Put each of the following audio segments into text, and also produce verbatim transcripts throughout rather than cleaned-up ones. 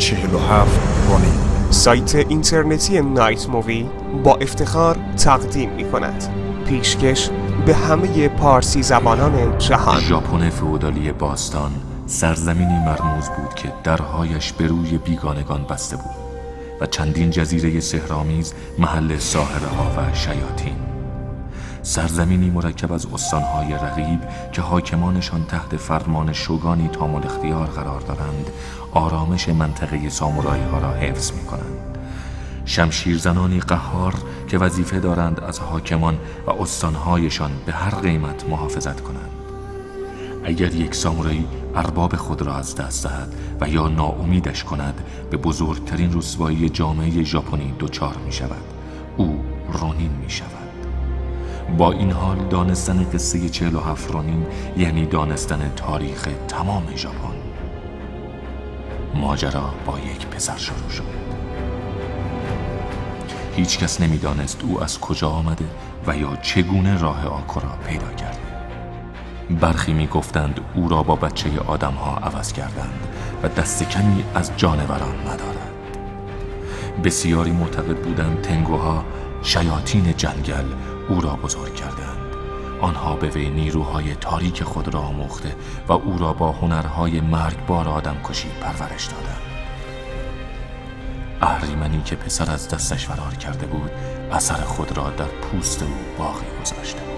چهل و هفت رونین. سایت اینترنتی نایت مووی با افتخار تقدیم می کند پیشکش به همه پارسی زبانان جهان. ژاپن فئودالی باستان سرزمینی مرموز بود که درهایش به روی بیگانگان بسته بود و چندین جزیره سحرآمیز محل ساحره‌ها و شیاطین. سرزمینی مرکب از استانهای رقیب که حاکمانشان تحت فرمان شوگانی تام الاختیار قرار دارند، آرامش منطقه سامورایی ها را حفظ می کنند. شمشیرزنانی قهار که وظیفه دارند از حاکمان و استانهایشان به هر قیمت محافظت کنند. اگر یک سامورایی ارباب خود را از دست دهد و یا ناامیدش کند، به بزرگترین رسوایی جامعه ژاپنی دچار می شود. او رونین می شود. با این حال دانستن قصه چهل و هفت رونین یعنی دانستن تاریخ تمام ژاپن. ماجرا با یک پسر شروع شد. هیچ کس نمی دانست او از کجا آمده و یا چگونه راه آکو را پیدا کرد. برخی می گفتند او را با بچه آدم ها عوض کردند و دست کمی از جانوران ندارد. بسیاری معتقد بودند تنگوها، شیاطین جنگل، او را بزرگ کردند. آنها به وی نیروهای تاریک خود را آموخته و او را با هنرهای مرگبار آدمکشی پرورش دادند. اهریمنی که پسر از دستش فرار کرده بود، اثر خود را در پوست او باقی گذاشته بود.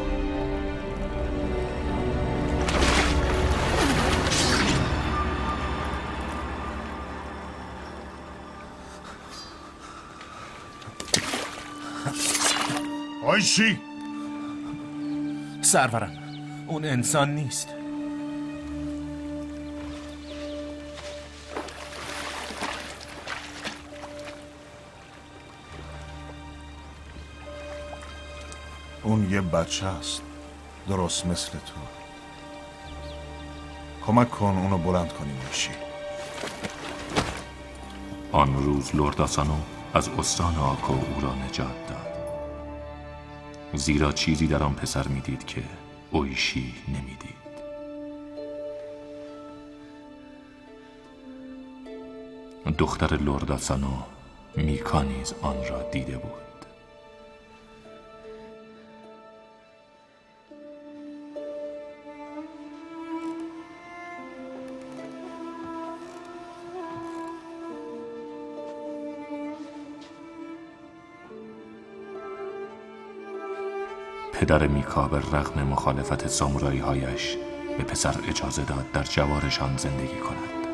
آیشی سرورم، اون انسان نیست. اون یه بچه است، درست مثل تو. کمک کن اونو بلند کنیم. آیشی. آن روز لرد آسانو از استان آکو او را نجات داد، زیرا چیزی در آن پسر میدید که اویشی نمیدید. دختر لرد آسانو، میکا نیز آن را دیده بود. پدر میکا به رغم مخالفت سامورایی هایش به پسر اجازه داد در جوارشان زندگی کند.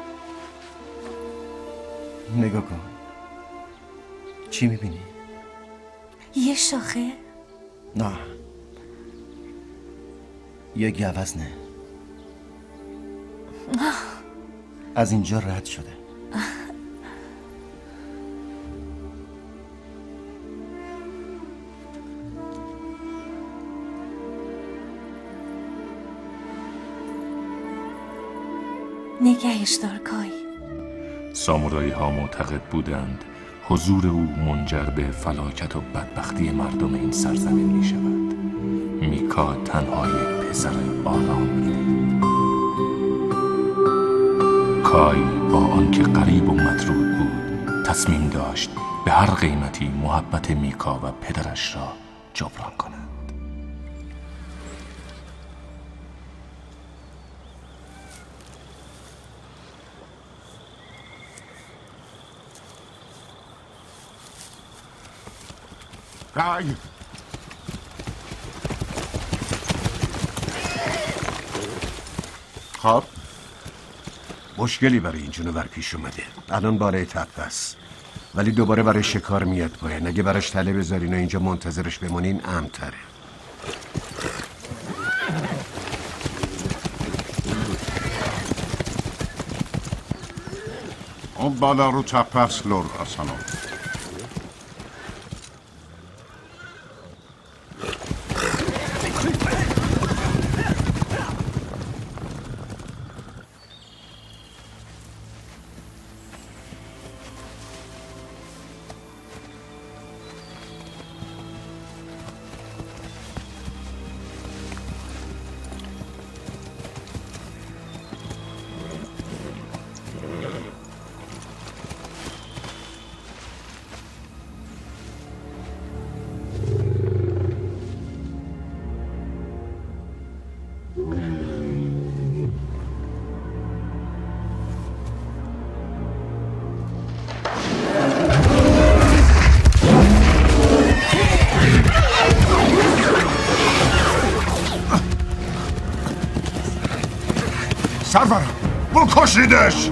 نگاه کن. چی میبینی؟ یه شاخه؟ نه، یه گوزنه. از اینجا رد شده. نگهش دار کای. سامورایی ها معتقد بودند حضور او منجر به فلاکت و بدبختی مردم این سرزمین می شود. میکا تنها یک پسر آرام می‌دید. کای با آنکه غریب و مطرود بود، تصمیم داشت به هر قیمتی محبت میکا و پدرش را جبران کند. کای خب مشکلی برای این جونور پیش اومده. الان بالای تپه است، ولی دوباره برای شکار میاد پایین. اگه براش تله بذارین و اینجا منتظرش بمونین امن‌تره. اون بالا رو تپه است لرد آسانو. سرورم بکشیدش.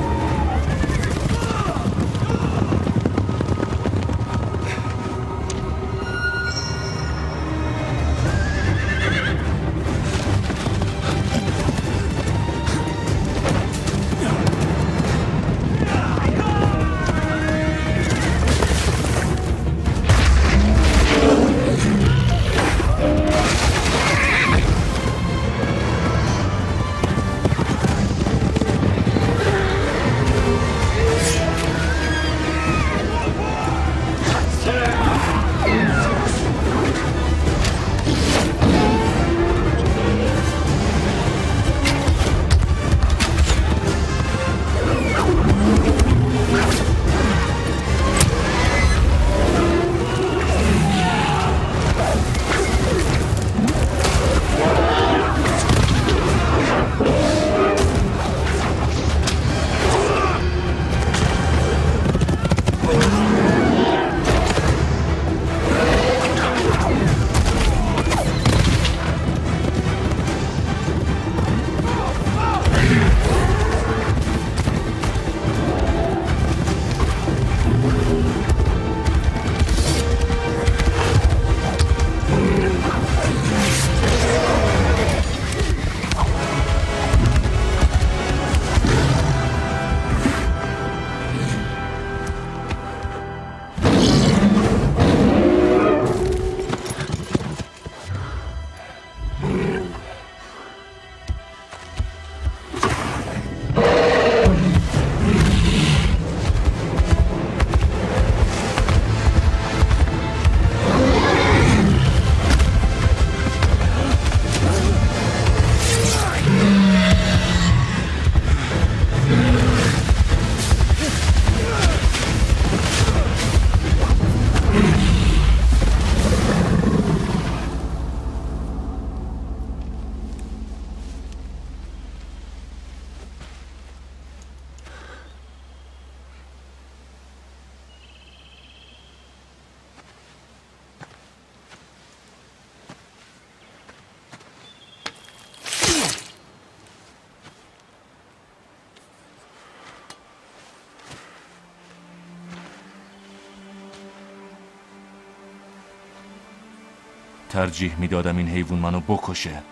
ترجیح میدادم این حیوان منو بکشه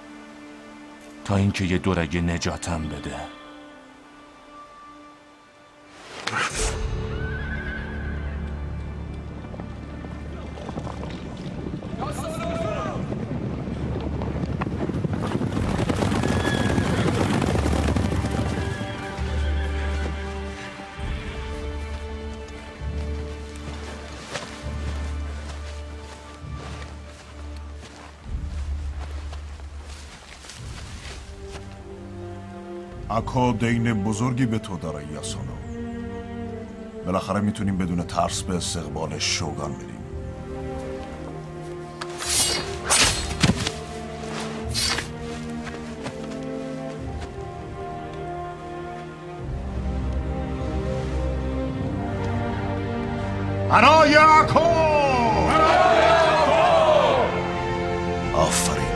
تا اینکه یه دورگه نجاتم بده. اکا دین بزرگی به تو داره یاسونو. بالاخره میتونیم بدون ترس به استقبال شوگان بریم. هنای اکو! آفرین.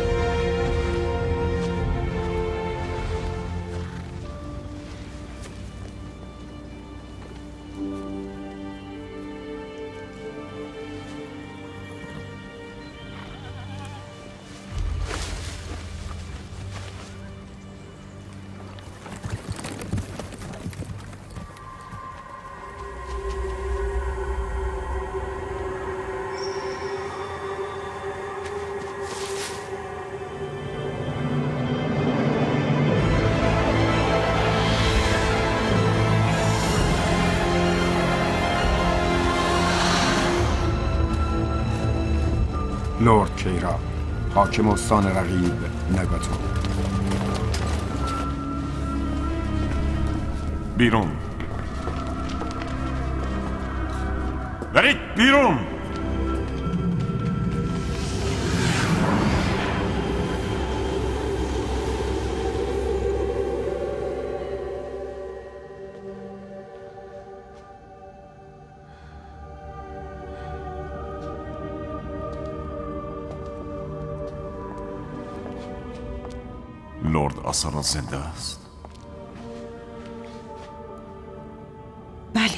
لورد کیرا، حاکم استان رقیب نگاتو. بیرون. برید بیرون. لرد آسانا زنده است؟ بله.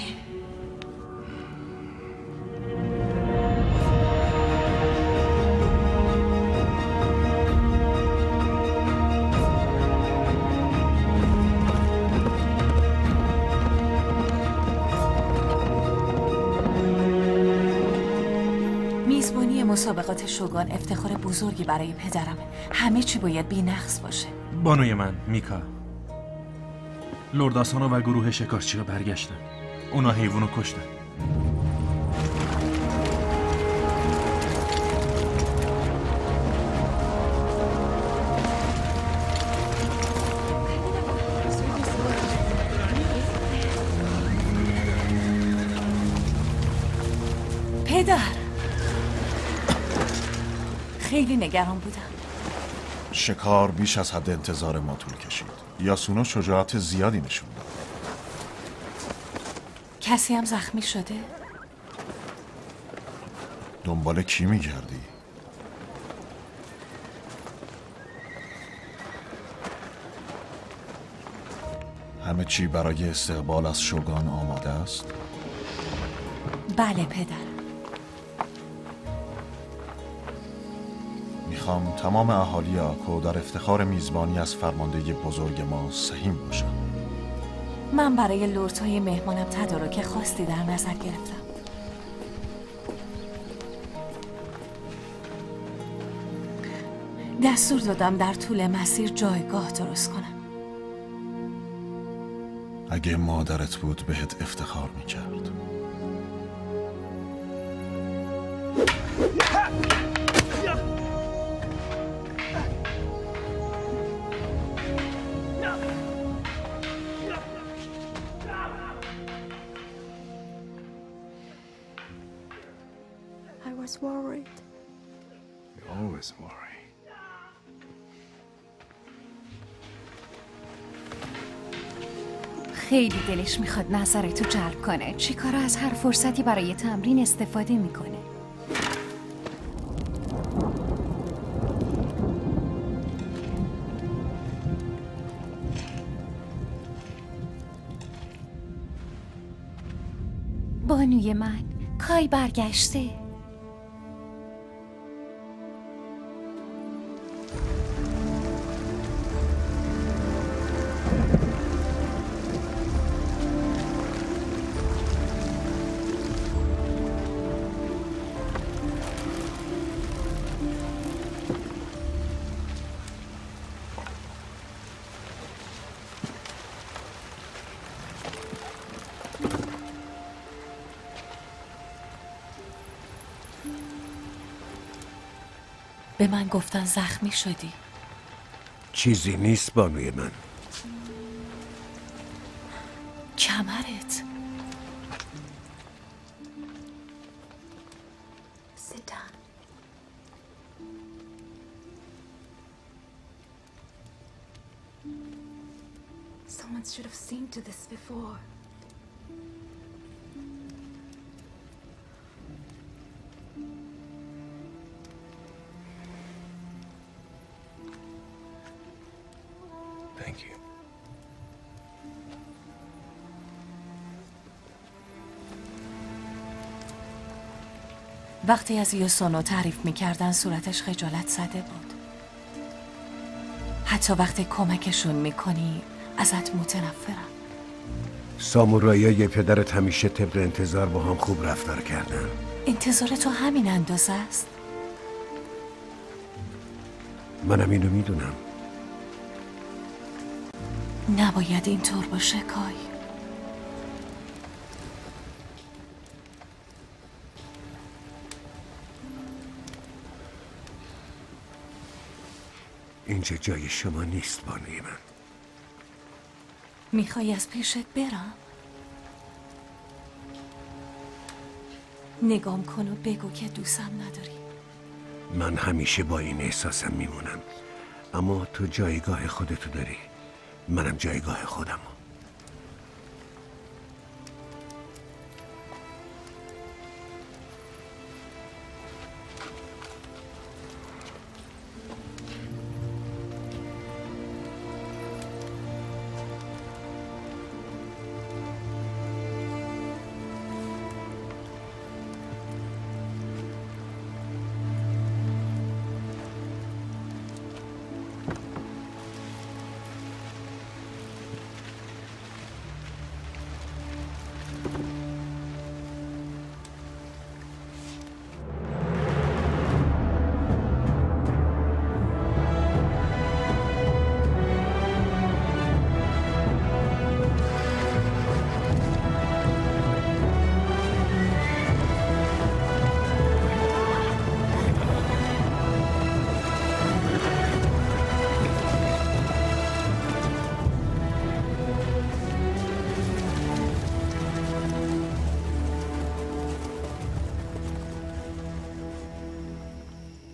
میزبانی مسابقات شوگان افتخار بزرگی برای پدرمه. همه چی باید بی نقص باشه. بانوی من میکا، لرد آسانا و گروه شکارچی‌ها برگشتن. اونا حیوانو کشتن. پدر، خیلی نگران بودم. شکار بیش از حد انتظار ما طول کشید. یاسونا شجاعت زیادی نشون داد. کسی هم زخمی شده؟ دنبال کی میگردی؟ همه چی برای استقبال از شوگان آماده است؟ بله پدر. میخوام تمام اهالی آکو در افتخار میزبانی از فرمانده بزرگ ما سهیم باشن. من برای لردهای مهمانم تدارک خاصی در نظر گرفتم. دستور دادم در طول مسیر جایگاه درست کنم. اگه مادرت بود بهت افتخار میکرد. I was worried. You always worry. خیلی دلش میخواد نظرتو جلب کنه. چیکارا از هر فرصتی برای تمرین استفاده میکنه. بانوی من، کای برگشته. به من گفتن زخمی شدی. چیزی نیست بانوی من. کمرت. Sit down. Someone should have seen to this before. Thank you. وقتی از یوسونو تعریف میکردن صورتش خجالت زده بود. حتی وقتی کمکشون میکنی ازت متنفرم. سامورایی پدرت همیشه طبق انتظار با هم خوب رفتار کردن. انتظار تو همین اندازه است؟ منم اینو میدونم. نباید اینطور باشه کای. اینجا جای شما نیست بانوی من. میخوای از پیشت برم؟ نگام کن و بگو که دوستم نداری. من همیشه با این احساسم میمونم، اما تو جایگاه خودتو داری، منم جایگاه خودمو.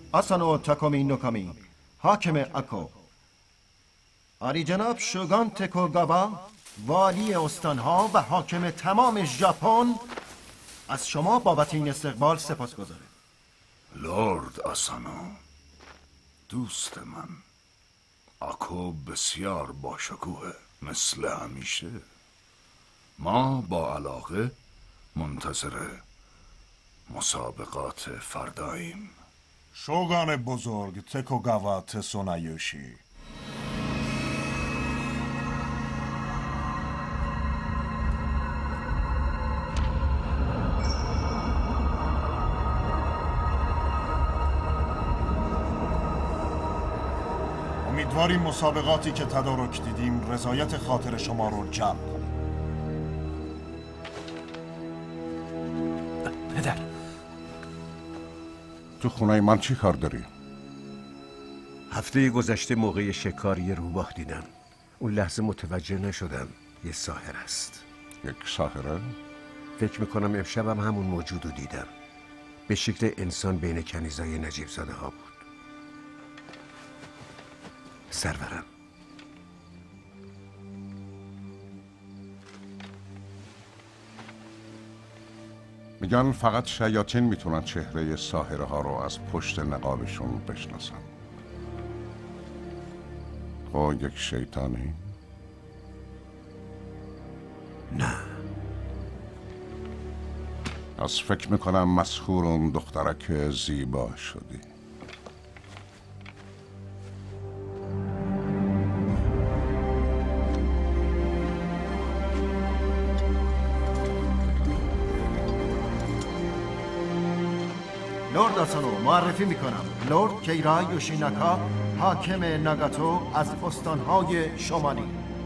آسانو تاکومی نوکامی حاکم اکو. آری جناب شوگان تکوگاوا والی استانها و حاکم تمام ژاپن از شما بابت این استقبال سپاسگزارم. لورد آسانو، دوست من، اکو بسیار باشکوهه مثل همیشه. ما با علاقه منتظر مسابقات فرداییم. شوگان بزرگ تکوگاوا تسونایوشی، امیدواریم مسابقاتی که تدارک دیدیم رضایت خاطر شما رو جلب کنه. پدر، تو خونه من چی کار داری؟ هفته گذشته موقع شکار یه روباه دیدم. اون لحظه متوجه نشدم یه ساحر است. یک ساحره؟ فکر میکنم امشبم همون موجود رو دیدم. به شکل انسان بین کنیزای نجیب زاده ها بود. سرورم، میگن فقط شیاطین میتونن چهره ساحره ها رو از پشت نقابشون بشناسن. خب یک شیطانی؟ نه. از فکر میکنم مسحور اون دخترک زیبا شدی. لورد آسانو معرفی میکنم، لورد کیرا یوشیناکا حاکم ناگاتو از استانهای شمالی.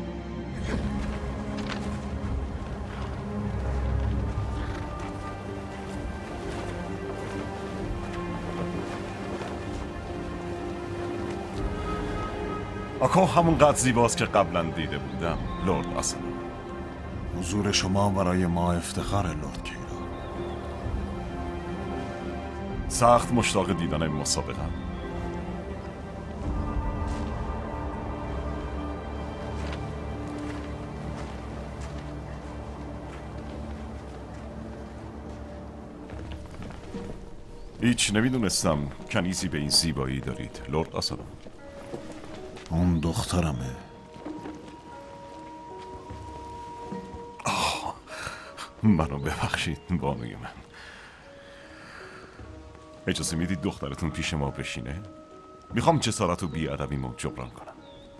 اکو همونقدر زیباست که قبلا دیده بودم لورد آسانو. حضور شما برای ما افتخار لورد کیرا. سخت مشتاق دیدن این مسابقه. هیچ نمیدونستم کنیزی به این زیبایی دارید لورد آسانو. اون دخترمه. آه، منو ببخشید بانوی من. اجازه میدید دخترتون پیش ما بشینه؟ میخوام جسارت و بی‌ادبیمو جبران کنم.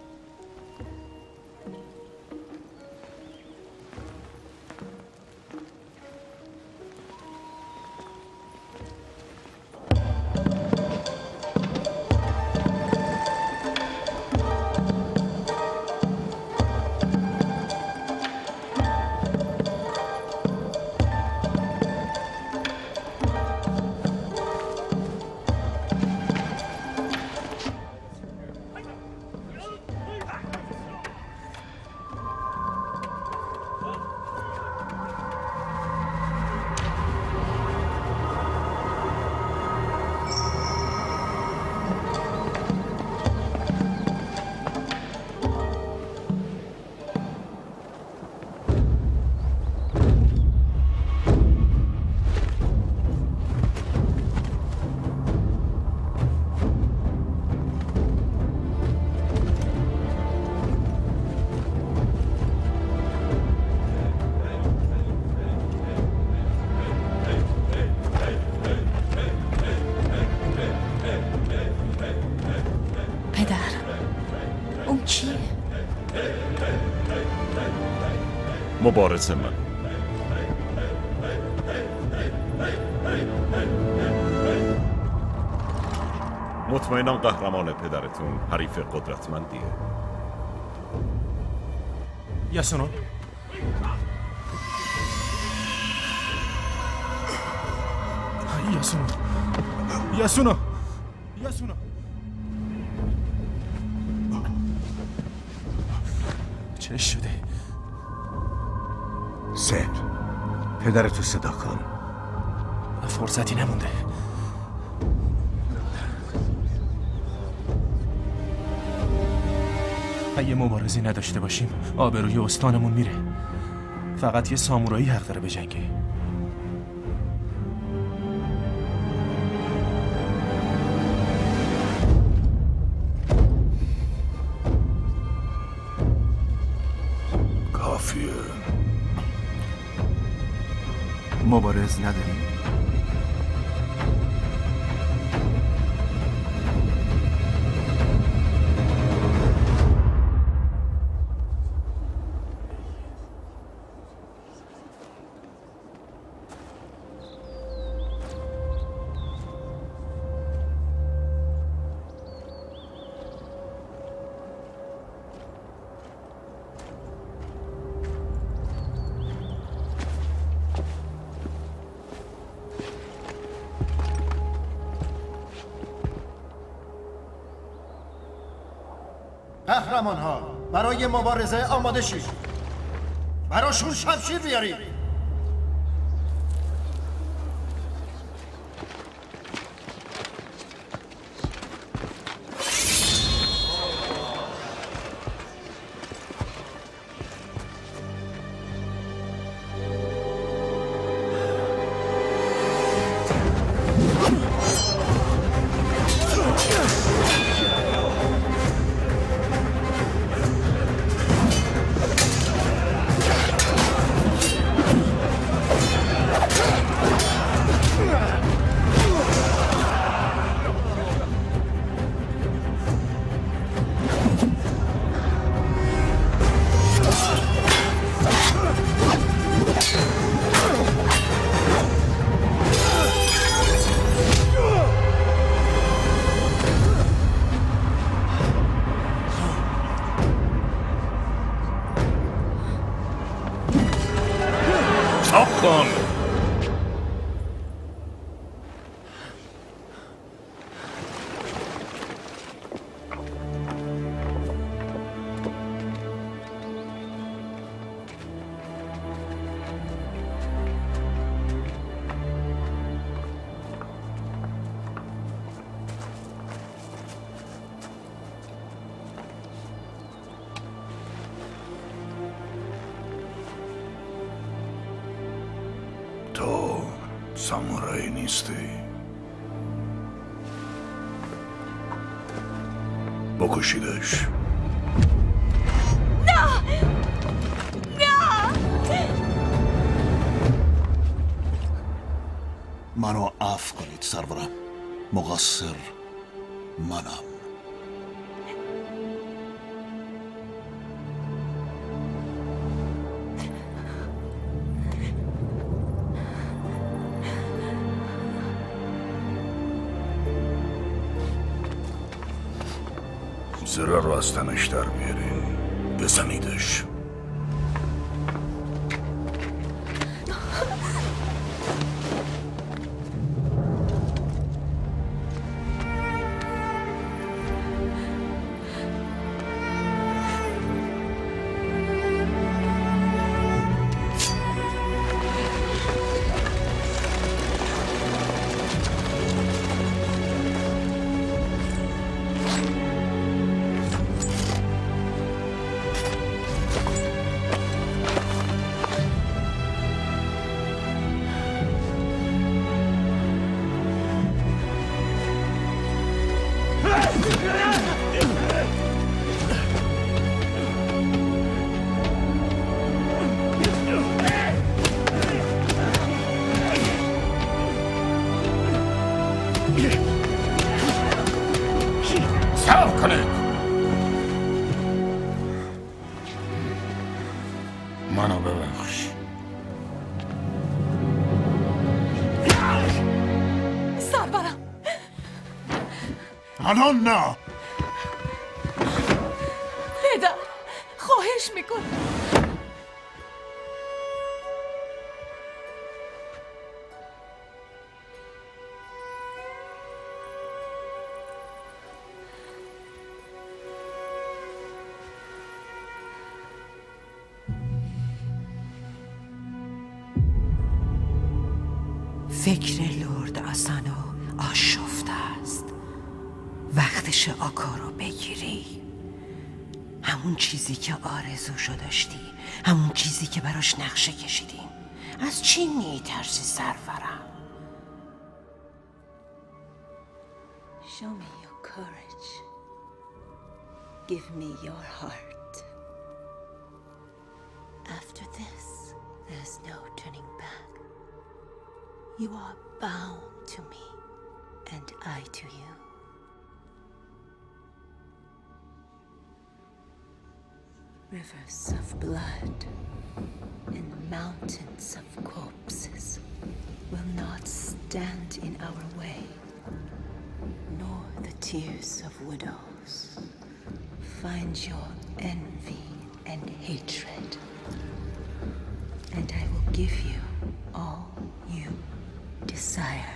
مبارز من. مطمئنم قهرمان پدرتون حریف قدرتمندیه. یاسونو، یاسونو، یاسونو، یاسونو. چه شده؟ سر، پدرتو صدا کن. فرصتی نمونده. اگه مبارزی نداشته باشیم آبروی استانمون میره. فقط یه سامورایی حق داره به جنگه. کافیه. مبارز نداریم؟ قهرمان ها برای مبارزه آماده شید. براشون شمشیر بیارید. تو سامورایی نیستی. بکشیدش. نه نه منو عفو کنید سرورم. مقصر منم. زره رو از تنش در بیارین. بزنیدش. صبر کنید. منو ببخش. سرورم. الان نه. پدر خواهش میکنم. فکر لرد آسانو آشفته است. وقتش آکا رو بگیری. همون چیزی که آرزوشو داشتی، همون چیزی که براش نقشه کشیدیم. از چی میترسی سرورم؟ Show me your courage. Give me your heart. After this, there's no turning back. You are bound to me, and I to you. Rivers of blood and mountains of corpses will not stand in our way, nor the tears of widows. Find your envy and hatred, and I will give you all you desire.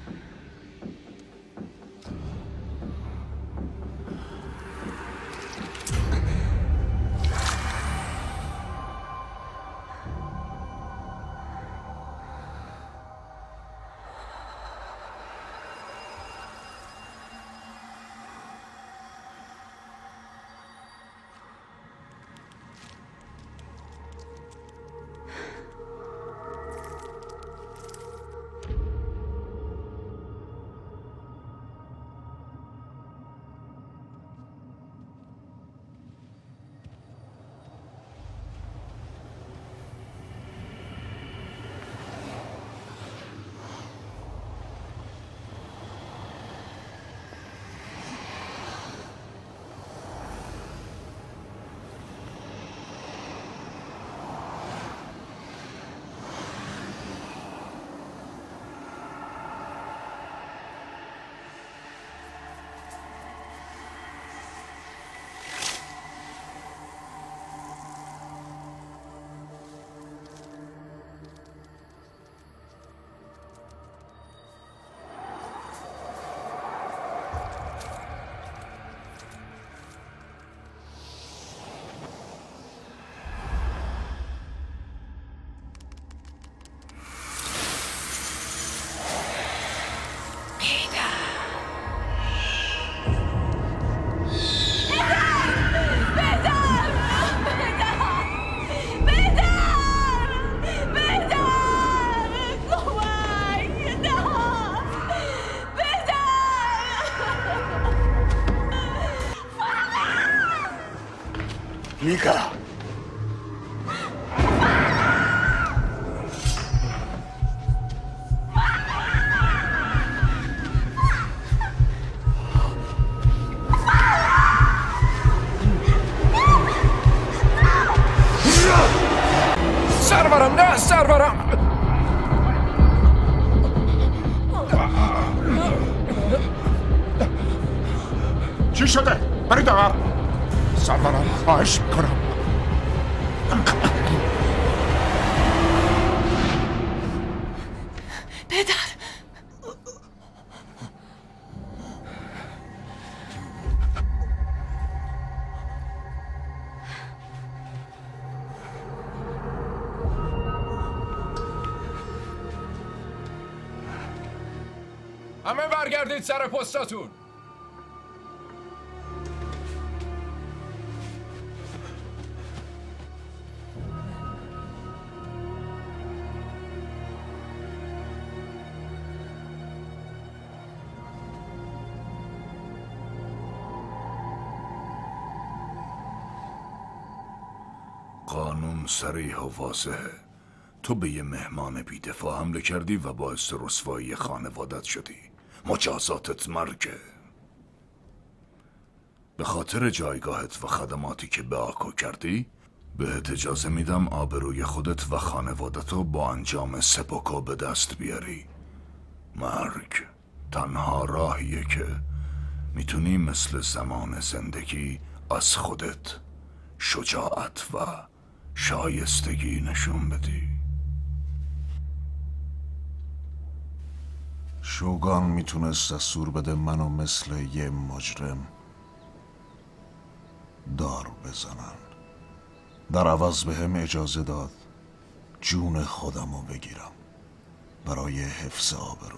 میکا سرورم نه سرورم چی شده؟ برید دار سرورم خواهش میکنم پدر همه برگردید سر پستاتون. قانون صریح و واضحه. تو به یه مهمان بی‌دفاع حمله کردی و باعث رسوایی خانوادت شدی. مجازاتت مرگه. به خاطر جایگاهت و خدماتی که به آکو کردی بهت اجازه میدم آبروی خودت و خانوادتو با انجام سپوکو به دست بیاری. مرگ تنها راهیه که میتونی مثل زمان زندگی از خودت شجاعت و شایستگی نشون بدی. شوگان میتونست دستور بده منو مثل یه مجرم دار بزنن. در عوض به هم اجازه داد جون خودمو بگیرم برای حفظ آبروم.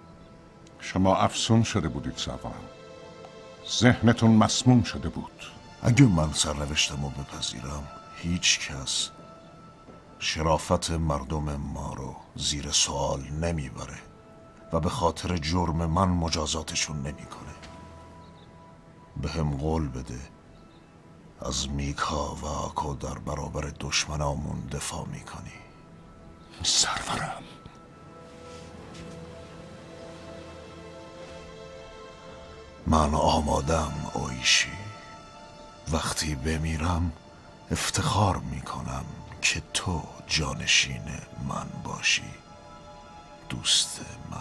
شما افسون شده بودید سرورم. ذهنتون مسموم شده بود. اگه من سرنوشتم رو بپذیرم هیچ کس شرافت مردم ما رو زیر سوال نمیبره و به خاطر جرم من مجازاتشون نمیکنه. به هم قول بده از میکا و آکو در برابر دشمنامون دفاع میکنی. سرورم، من آمادم اویشی. وقتی بمیرم افتخار میکنم که تو جانشین من باشی، دوست من.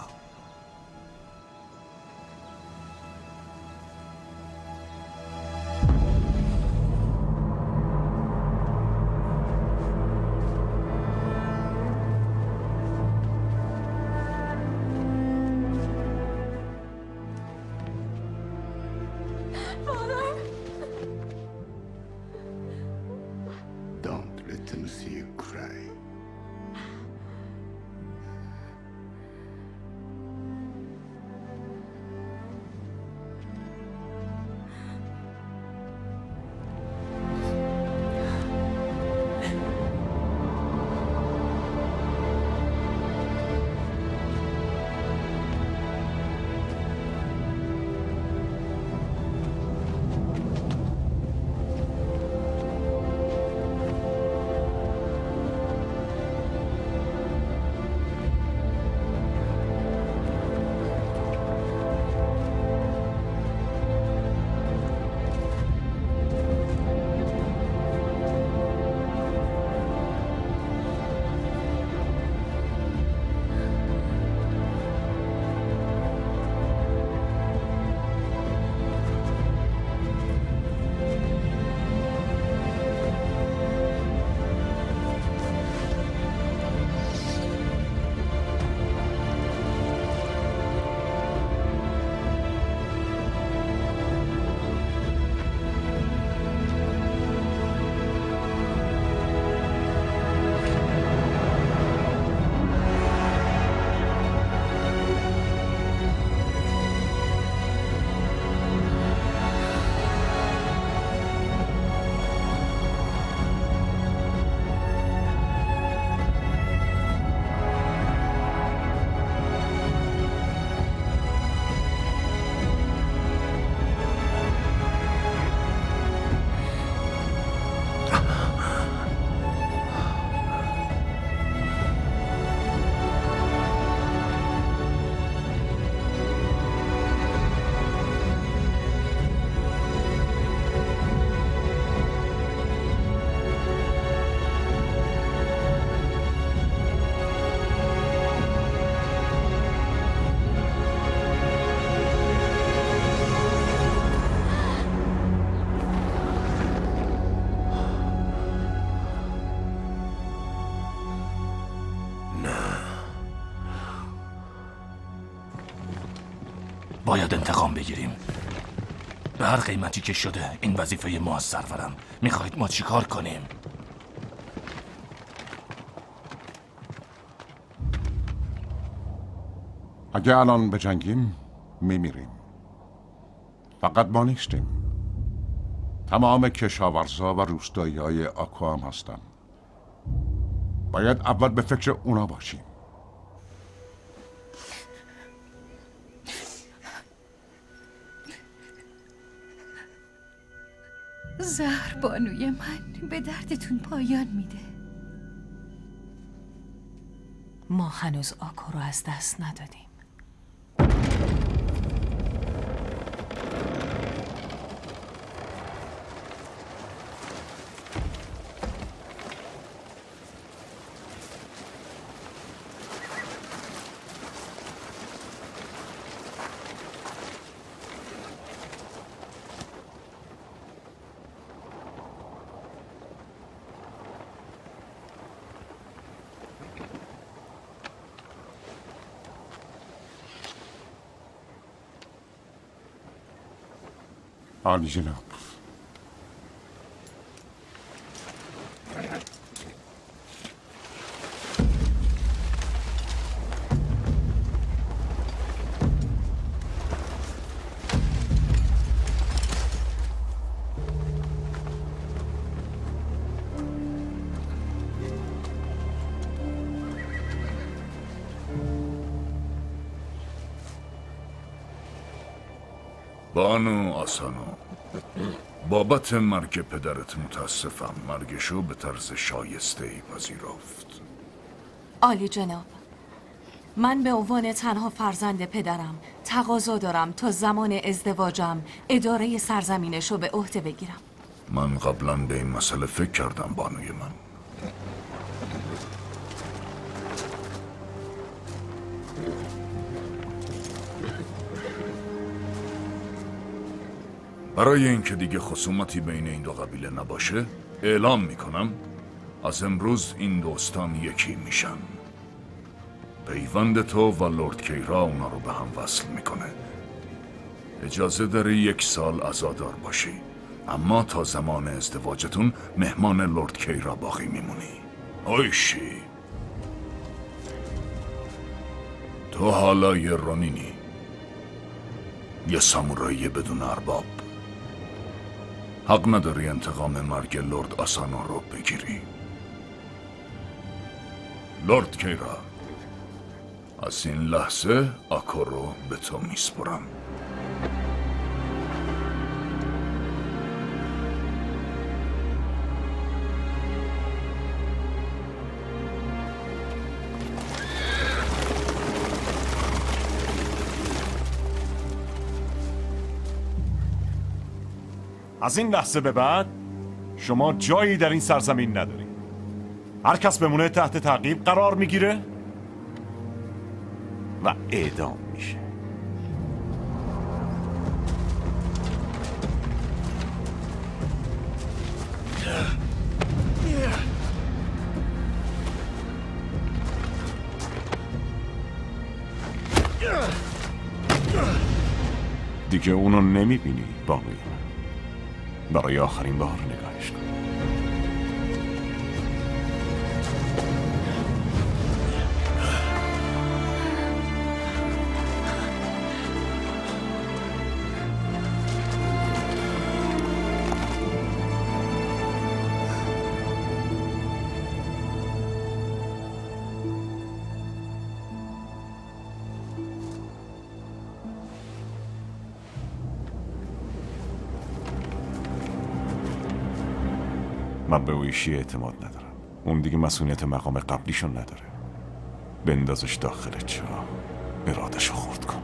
Don't let them see you cry. باید انتقام بگیریم. به هر قیمتی که شده این وظیفه ما، سرورم. میخواید ما چیکار کنیم؟ اگه الان بجنگیم میمیریم. فقط ما نیستیم، تمام کشاورزا و روستایی های آکو هم هستن. باید اول به فکر اونا باشیم. زهر بانوی من به دردتون پایان میده. ما هنوز آکو رو از دست ندادیم. عالی جناب. بانو آسانو، بابت مرگ پدرت متاسفم. مرگشو به طرز شایسته ای پذیرفت. عالی جناب، من به عنوان تنها فرزند پدرم تقاضا دارم تا زمان ازدواجم اداره سرزمینشو به عهده بگیرم. من قبلا به این مسئله فکر کردم بانوی من. برای اینکه دیگه خصومتی بین این دو قبیله نباشه اعلام میکنم از امروز این دوستان یکی میشن. پیوند تو و لورد کیرا اونا رو به هم وصل میکنه. اجازه داری یک سال عزادار باشی، اما تا زمان ازدواجتون مهمان لورد کیرا باقی میمونی. اویشی، تو حالا یه رونینی، یه سامورایی بدون ارباب. حق نداری انتقام مرگ لورد آسانو رو بگیری. لورد کیرا، از این لحظه آکو رو به تو میسپرم. از این لحظه به بعد شما جایی در این سرزمین نداری. هر کس بمونه تحت تعقیب قرار میگیره و اعدام میشه. دیگه اونو نمیبینی بانوی من. برای آخرین بار نگاهش کن. من به اویشی اعتماد ندارم. اون دیگه مسئولیت مقام قبلیشون نداره. بندازش داخل چاه، ارادشو خورد کن.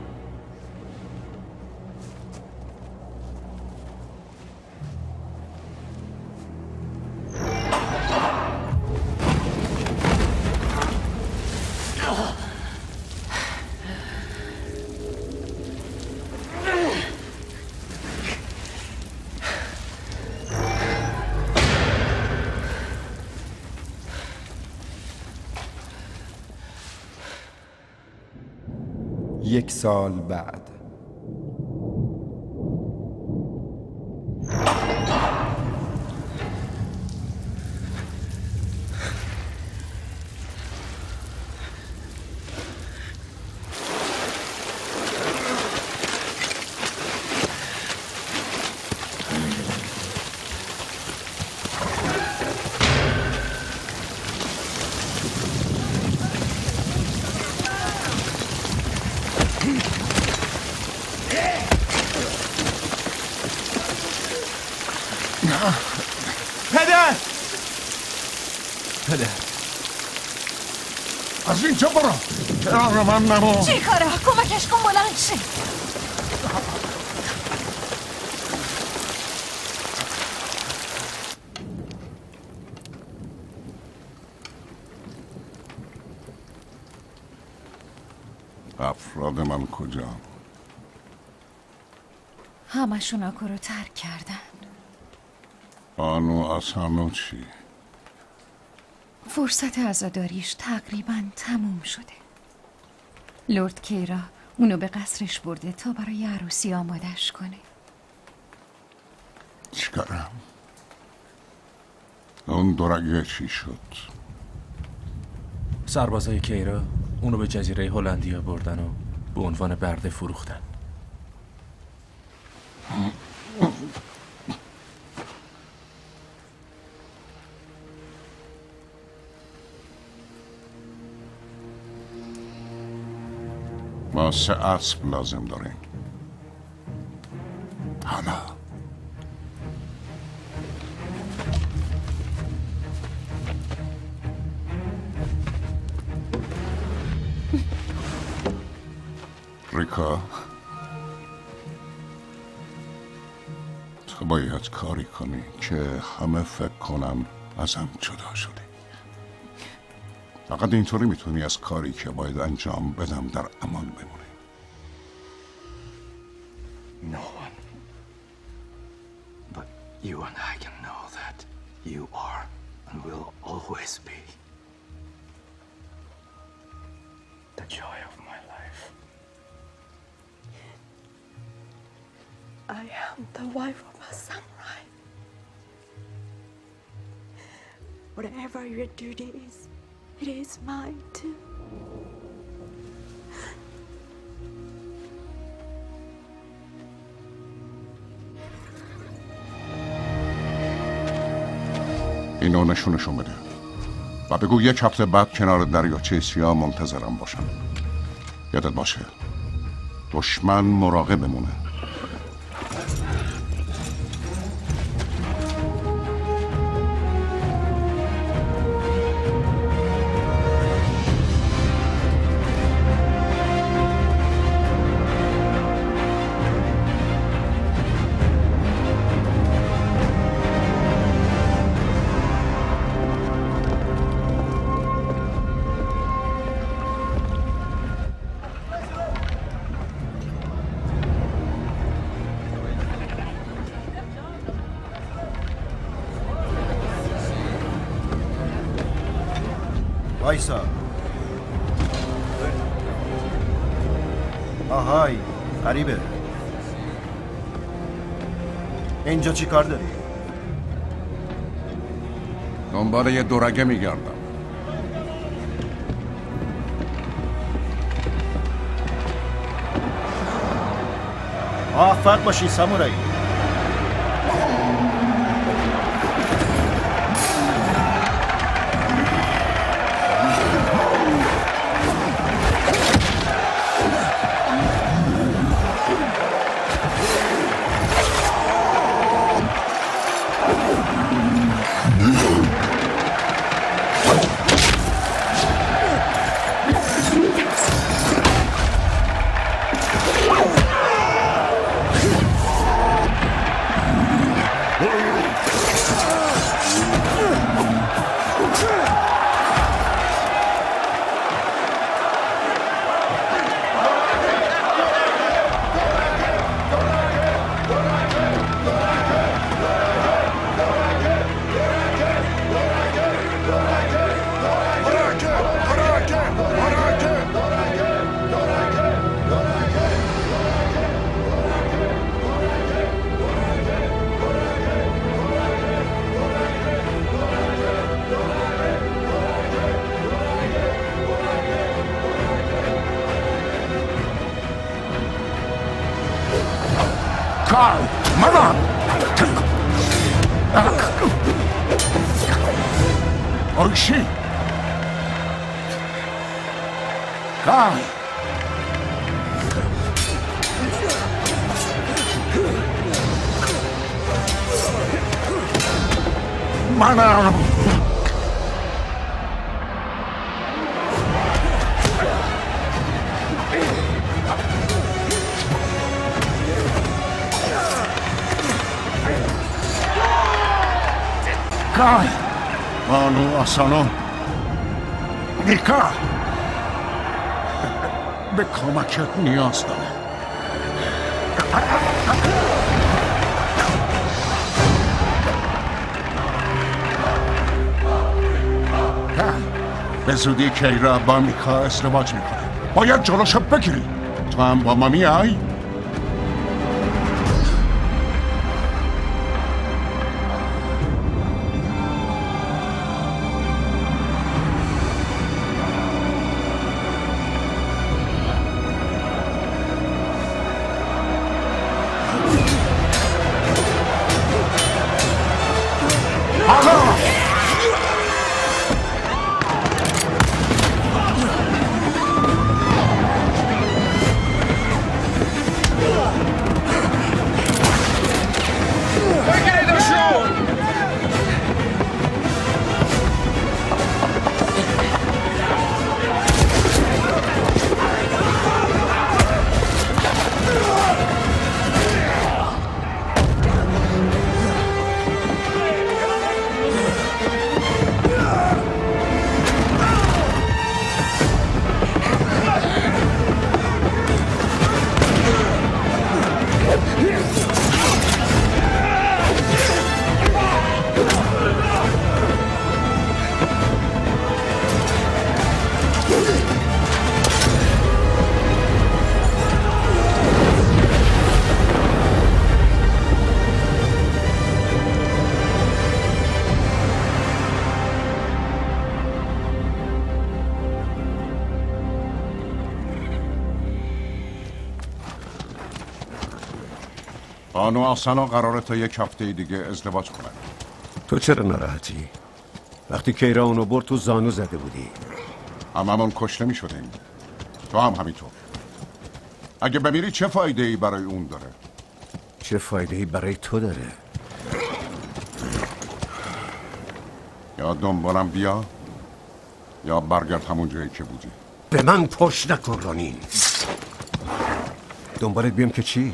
یک سال بعد. پدر پدر از اینجا برو. کنار من نمو. چی کاره؟ کمکش کن بلند شی. افراد من کجا؟ همشون آکو رو ترک کردن. بانو آسانو چی؟ فرصت عزاداریش تقریبا تموم شده. لورد کیرا اونو به قصرش برده تا برای عروسی آمادش کنه. چیکارم؟ اون درگه چی شد؟ سربازای کیرا اونو به جزیره هلندیا بردن و به عنوان برده فروختن. ما سه اسب لازم داریم. هانا ریکا تو باید کاری کنی که همه فکر کنم ازم جدا شدی. فقط اینطوری میتونی از کاری که باید انجام بدم در امان بمونی. No one. But you and I can know that you are and will always be the joy of my life. I am the wife of a samurai. Whatever your duty is, it is mine too. اینو نشونشون بده و بگو یک هفته بعد کنار دریاچه سیاه منتظرم باشن. یادت باشه دشمن مراقب بمونه. وایسا. آهای غریبه، اینجا چی کار داری؟ دنبال یه دورگه میگردم. موفق باشی سامورایی. کار مدام آرشی کار مدام کار بانو آسانو ریکا به کمکت نیاز داره. به زودی کیرا با میکا ازدواج میکنه. باید جلوشو بگیری. تو هم با ما میای؟ بانو آسنا قراره تا یک هفته دیگه ازدواج کنه. تو چرا ناراحتی؟ وقتی کیرا اونو برد تو زانو زده بودی. هممون کشته می شدیم. تو هم همینطور. اگه بمیری چه فایده ای برای اون داره؟ چه فایده ای برای تو داره؟ یا دنبالم بیا یا برگرد همون جایی که بودی. به من پشت نکن رانین. دنبالت بیام که چی؟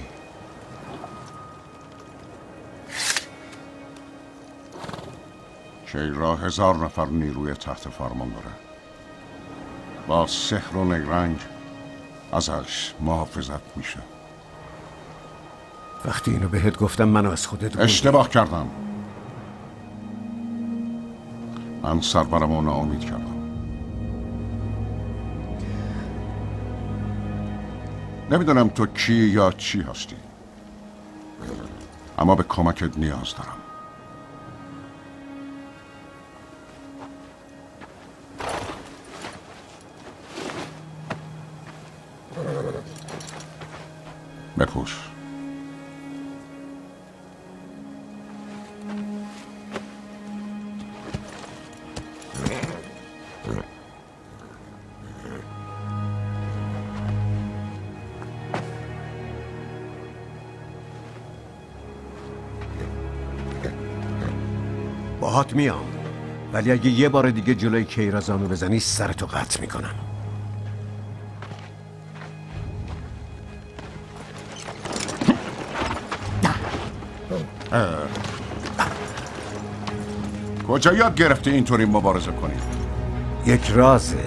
کیرا هزار نفر نیروی تحت فرمان داره. با سحر و نیرنگ ازش محافظت میشه. وقتی اینو بهت گفتم منو از خودت گوندی. اشتباه کردم. من سرورمو ناامید کردم. نمیدونم تو کی یا چی هستی، اما به کمکت نیاز دارم. بپوش. باهات میام، ولی اگه یه بار دیگه جلوی کیرا زانو بزنی سرتو قطع میکنم. کجا یاد گرفتی اینطوری مبارزه کنی؟ یک رازه.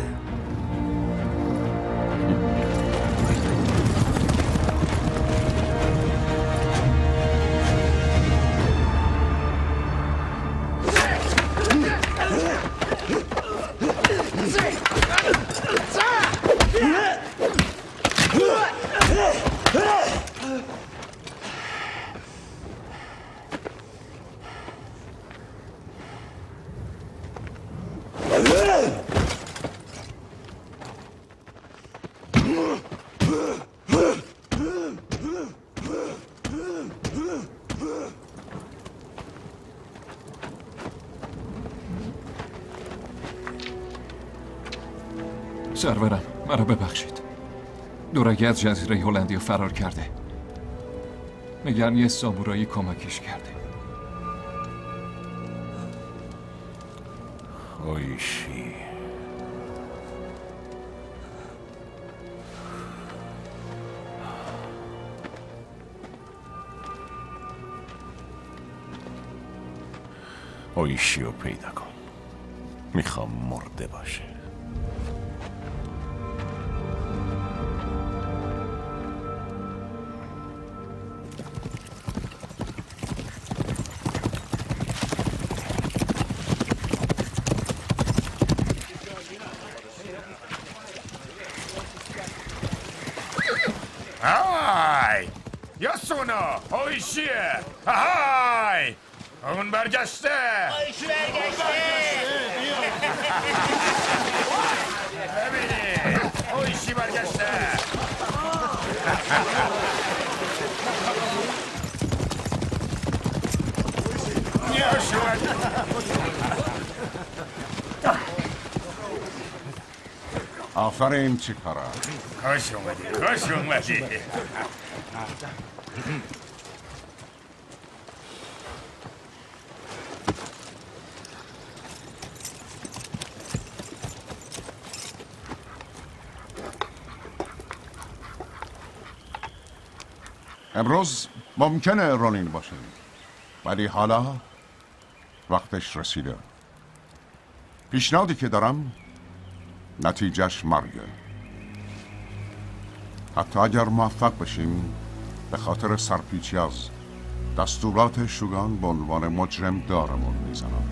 سرورم مرا ببخشید. دورگه از جزیره هلندیا فرار کرده. نگران یه سامورایی کمکش کرده. اویشی اویشی رو پیدا کن. میخوام مرده باشه. های یاسونا اویشیه. های اون برگشته. اویشی برگشته. ببینید اویشی برگشته. آفرین چی کاره. خوش اومدی خوش اومدی. امروز ممکنه رونین باشه، ولی حالا وقتش رسیده. پیشنهادی که دارم نتیجهش مرگه. حتی اگر موفق بشیم به خاطر سرپیچی از دستورات شوگان به عنوان مجرم دارمون میزنم.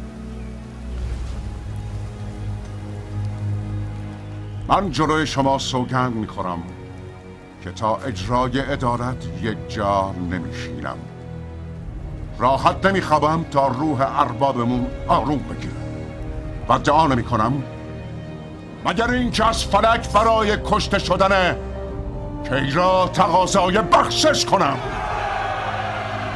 من جلوی شما سوگند میخورم که تا اجرای عدالت یک جا نمیشینم. راحت نمیخوابم تا روح اربابمون آروم بگیره و دعا نمیکنم مگر اینکه از فلک برای کشته شدن کیرا تقاضای بخشش کنم.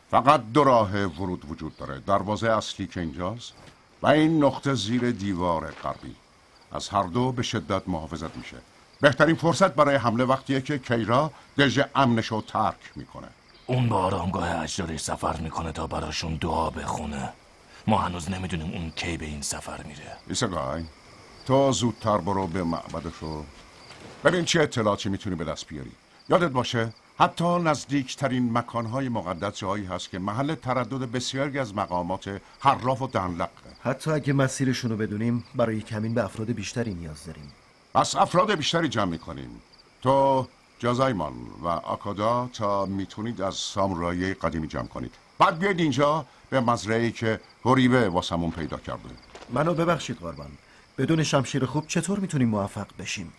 فقط دو راه ورود وجود داره، دروازه اصلی که اینجاست و این نقطه زیر دیوار غربی. از هر دو به شدت محافظت میشه. بهترین فرصت برای حمله وقتیه که کیرا دژ امنش رو ترک میکنه. اون به آرامگاه اجدادش سفر میکنه تا براشون دعا بخونه. ما هنوز نمیدونیم اون کی به این سفر میره. ایسگای تو زودتر برو به معبدشو ببین چه اطلاعاتی میتونی به دست بیاری. یادت باشه حتی نزدیکترین مکانهای مقدس جایی هست که محل تردد بسیاری از مقامات حراف و دنلقه. حتی اگه مسیرشون رو بدونیم برای کمین به افراد بیشتری نیاز داریم. پس افراد بیشتری جمع میکنیم. تو جازایمان و آکادا تا میتونید از سامورایی قدیمی جمع کنید. بعد بیاید اینجا به مزرعه‌ای که هوریبه واسمون پیدا کرده. منو ببخشید قربان، بدون شمشیر خوب چطور میتونیم موفق بشیم؟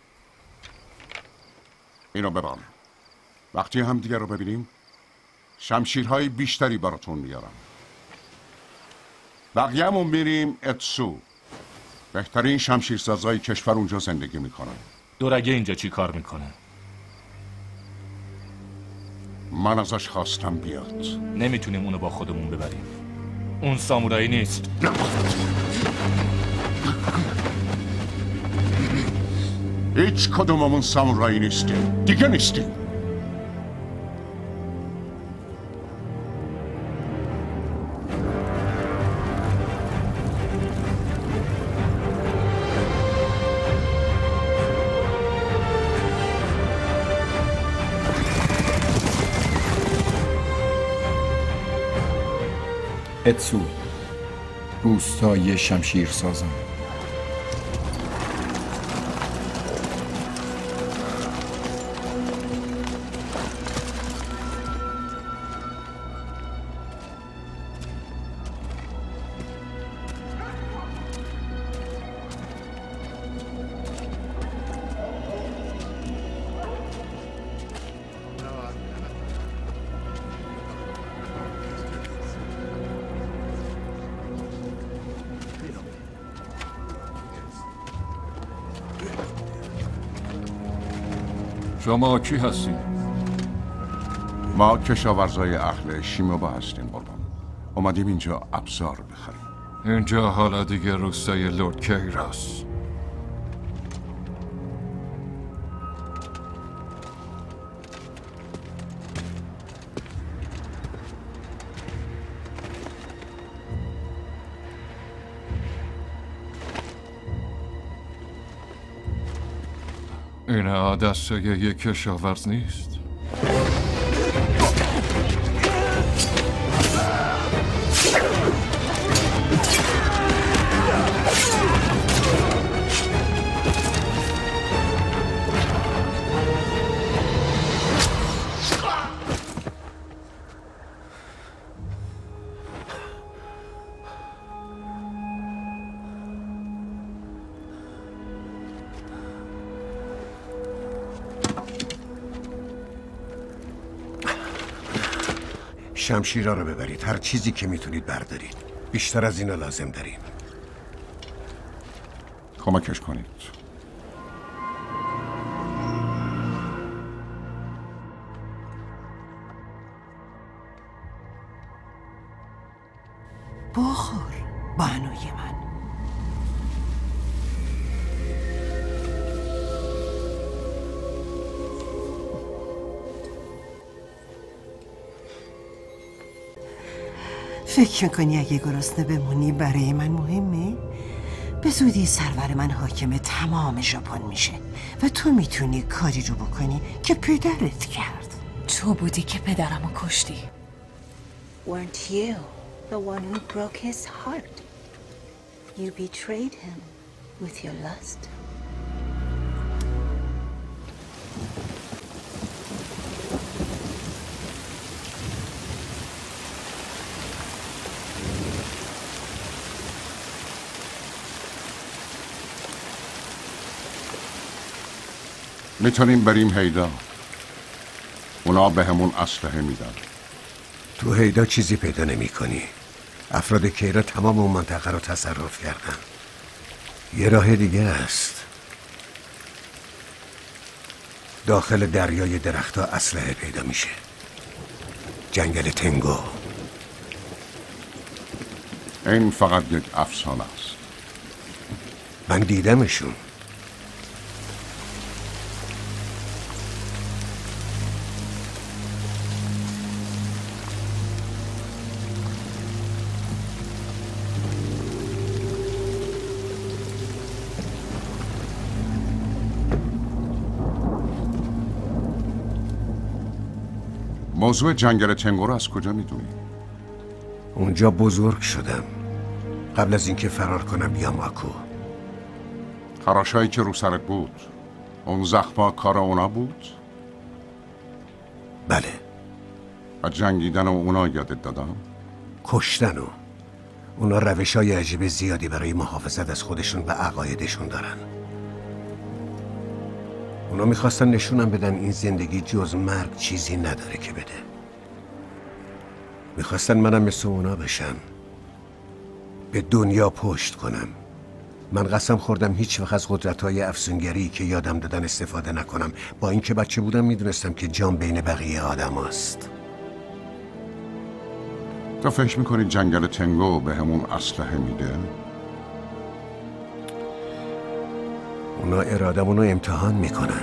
اینو ببرم. وقتی هم دیگر رو ببینیم شمشیرهای بیشتری براتون میارم. بقیه‌مون میریم اتسو، بهترین شمشیرسازای کشور اونجا زندگی میکنن. دورگه اینجا چی کار میکنه؟ من ازش خواستم بیاد. نمیتونیم اونو با خودمون ببریم. اون سامورایی نیست. هیچ کدوممون سامورایی نیستیم. دیگه نیستیم. اتسو، روستای شمشیر سازان. شما کی هستی؟ ما کشاورزای اهل شیموبا هستیم قربان. اومدیم اینجا ابزار بخریم. اینجا حالا دیگه روستای لورد کیراست. این دسته یک کشاورز نیست. شمشیرها رو ببرید، هر چیزی که میتونید بردارید. بیشتر از اینا لازم داریم. کمکش کنید. بخور بانوی من. فکر میکنی اگه گرسنه بمونی برای من مهمه؟ به زودی سرور من حاکم تمام ژاپن میشه و تو میتونی کاری رو بکنی که پدرت کرد. تو بودی که پدرمو کشتی. Weren't you the one who broke his heart? You betrayed him with your lust. میتونیم بریم هیدا. اونا به همون اسلحه میدن. تو هیدا چیزی پیدا نمی کنی. افراد کیرا تمام اون منطقه رو تصرف کردن. یه راه دیگه است. داخل دریای درختها اسلحه پیدا میشه. جنگل تنگو. این فقط یک افسانه است. من دیدمشون. موضوع جنگل تنگو رو از کجا میدونی؟ اونجا بزرگ شدم. قبل از اینکه فرار کنم بیام آکو. خراشایی که رو سرت بود اون زخما کار اونا بود؟ بله. و جنگیدن و اونا یادت دادم؟ کشتن و اونا روش های عجیب زیادی برای محافظت از خودشون و عقایدشون دارن. اونا میخواستن نشونم بدن این زندگی جز مرگ چیزی نداره که بده. میخواستن منم مثل اونا بشم، به دنیا پشت کنم. من قسم خوردم هیچ وقت از قدرت‌های افسونگری که یادم دادن استفاده نکنم. با اینکه بچه بودم میدونستم که جان بین بقیه آدم هست. تو فکر میکنی جنگل تنگو به همون اسلحه میده؟ اونا ارادمونو امتحان میکنن.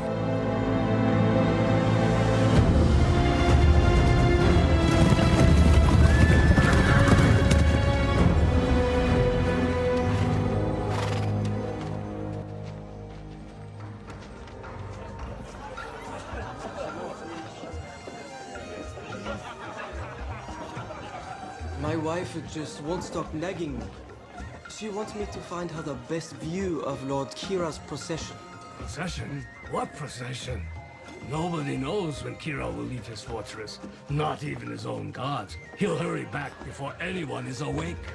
My wife just won't stop nagging me. She wants me to find her the best view of Lord Kira's procession. Procession? What procession? Nobody knows when Kira will leave his fortress. Not even his own gods. He'll hurry back before anyone is awake.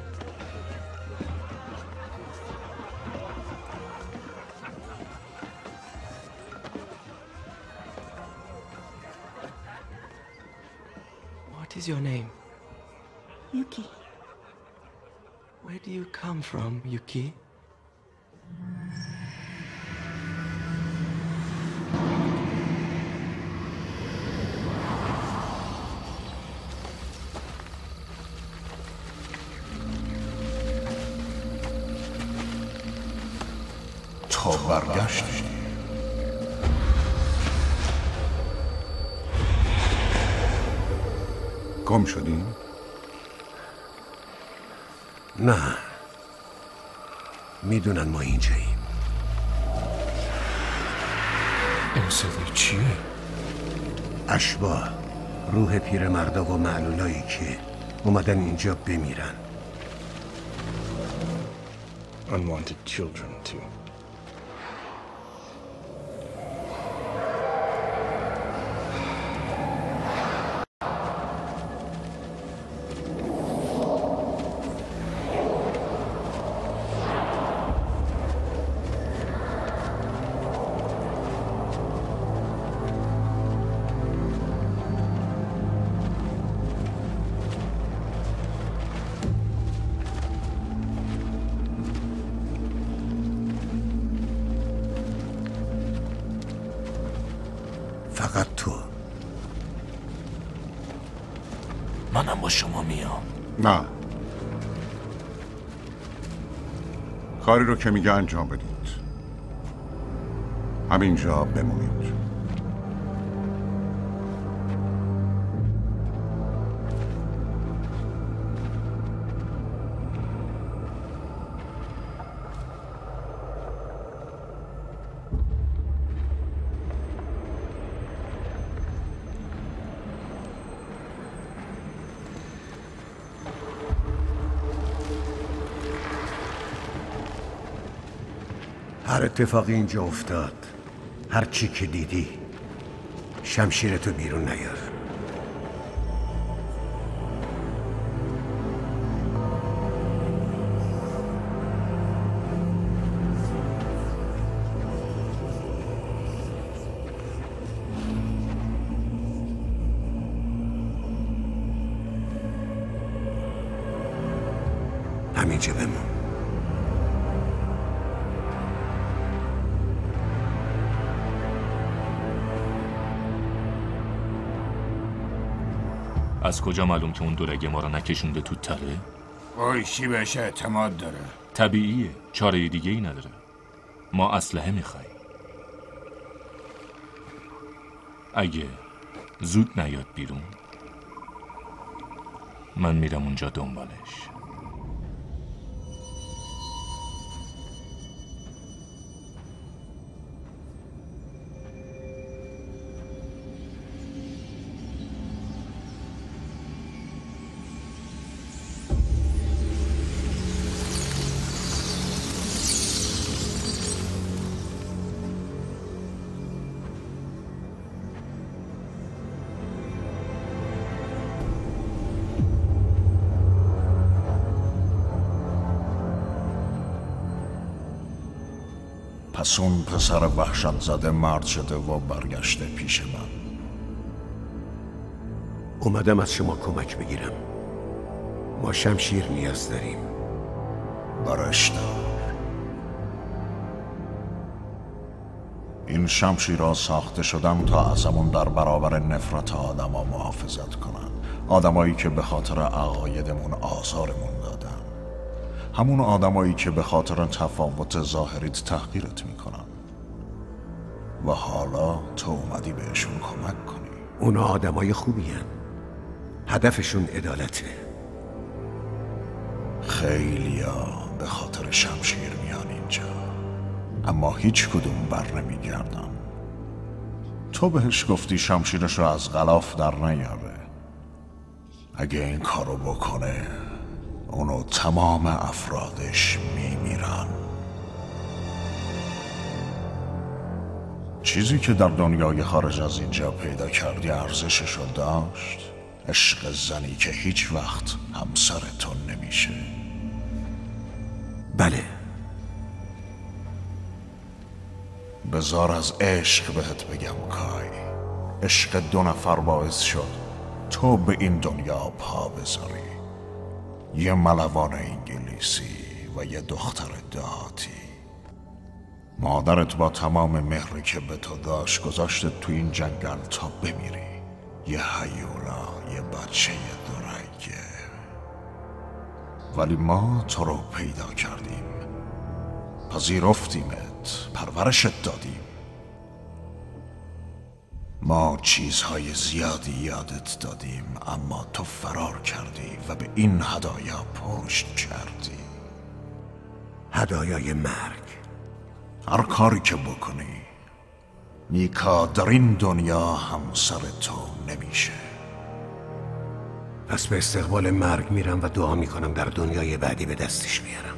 What is your name? Yuki. Where do you come from, Yuki? تا برگشتی گم شدی؟ نه، میدونن ما اینجاییم. این صدای چیه؟ اشباح، روح پیرمردا و معلولایی که اومدن اینجا بمیرن. Unwanted children too. فقط تو. منم با شما میام. نه، کاری رو که میگه انجام بدید. همینجا بمونید. هر اتفاقی اینجا افتاد، هر چی که دیدی، شمشیرتو بیرون نیار. همینجا بمون. از کجا معلوم که اون دورگه ما رو نکشونده تو تله؟ اویشی بهش اعتماد داره. طبیعیه، چاره دیگه ای نداره. ما اسلحه میخوایم. اگه زود نیاد بیرون من میرم اونجا دنبالش. پس اون پسر وحشت زده مرد شده و برگشته پیش من. اومدم از شما کمک بگیرم. ما شمشیر نیاز داریم. برش دار. این شمشیرها ساخته شدن تا ازمون در برابر نفرت آدم ها محافظت کنن. آدمایی که به خاطر عقایدمون آزارمون دادن. همون آدمایی که به خاطر تفاوت ظاهریت تحقیرت میکنن. و حالا تو اومدی بهشون کمک کنی. اونا آدمای خوبی هن. هدفشون عدالته. خیلیا به خاطر شمشیر میان اینجا، اما هیچ کدوم بر نمیگردن. تو بهش گفتی شمشیرش رو از غلاف در نیاره. اگه این کارو بکنه اونو تمام افرادش میمیرن. چیزی که در دنیای خارج از اینجا پیدا کردی ارزششو داشت؟ عشق زنی که هیچ وقت همسرتون نمیشه. بله. بذار از عشق بهت بگم کای. عشق دو نفر باعث شد تو به این دنیا پا بذاری. یه ملوان انگلیسی و یه دختر دهاتی. مادرت با تمام مهری که به تو داشت گذاشت تو این جنگل تا بمیری. یه هیولا، یه بچه دورگه. ولی ما تو رو پیدا کردیم، پذیرفتیمت، پرورشت دادیم. ما چیزهای زیادی یادت دادیم اما تو فرار کردی و به این هدایا پشت کردی. هدایای مرگ. هر کاری که بکنی میکا در این دنیا همسر تو نمیشه. پس به استقبال مرگ میرم و دعا میکنم در دنیای بعدی به دستش بیارم.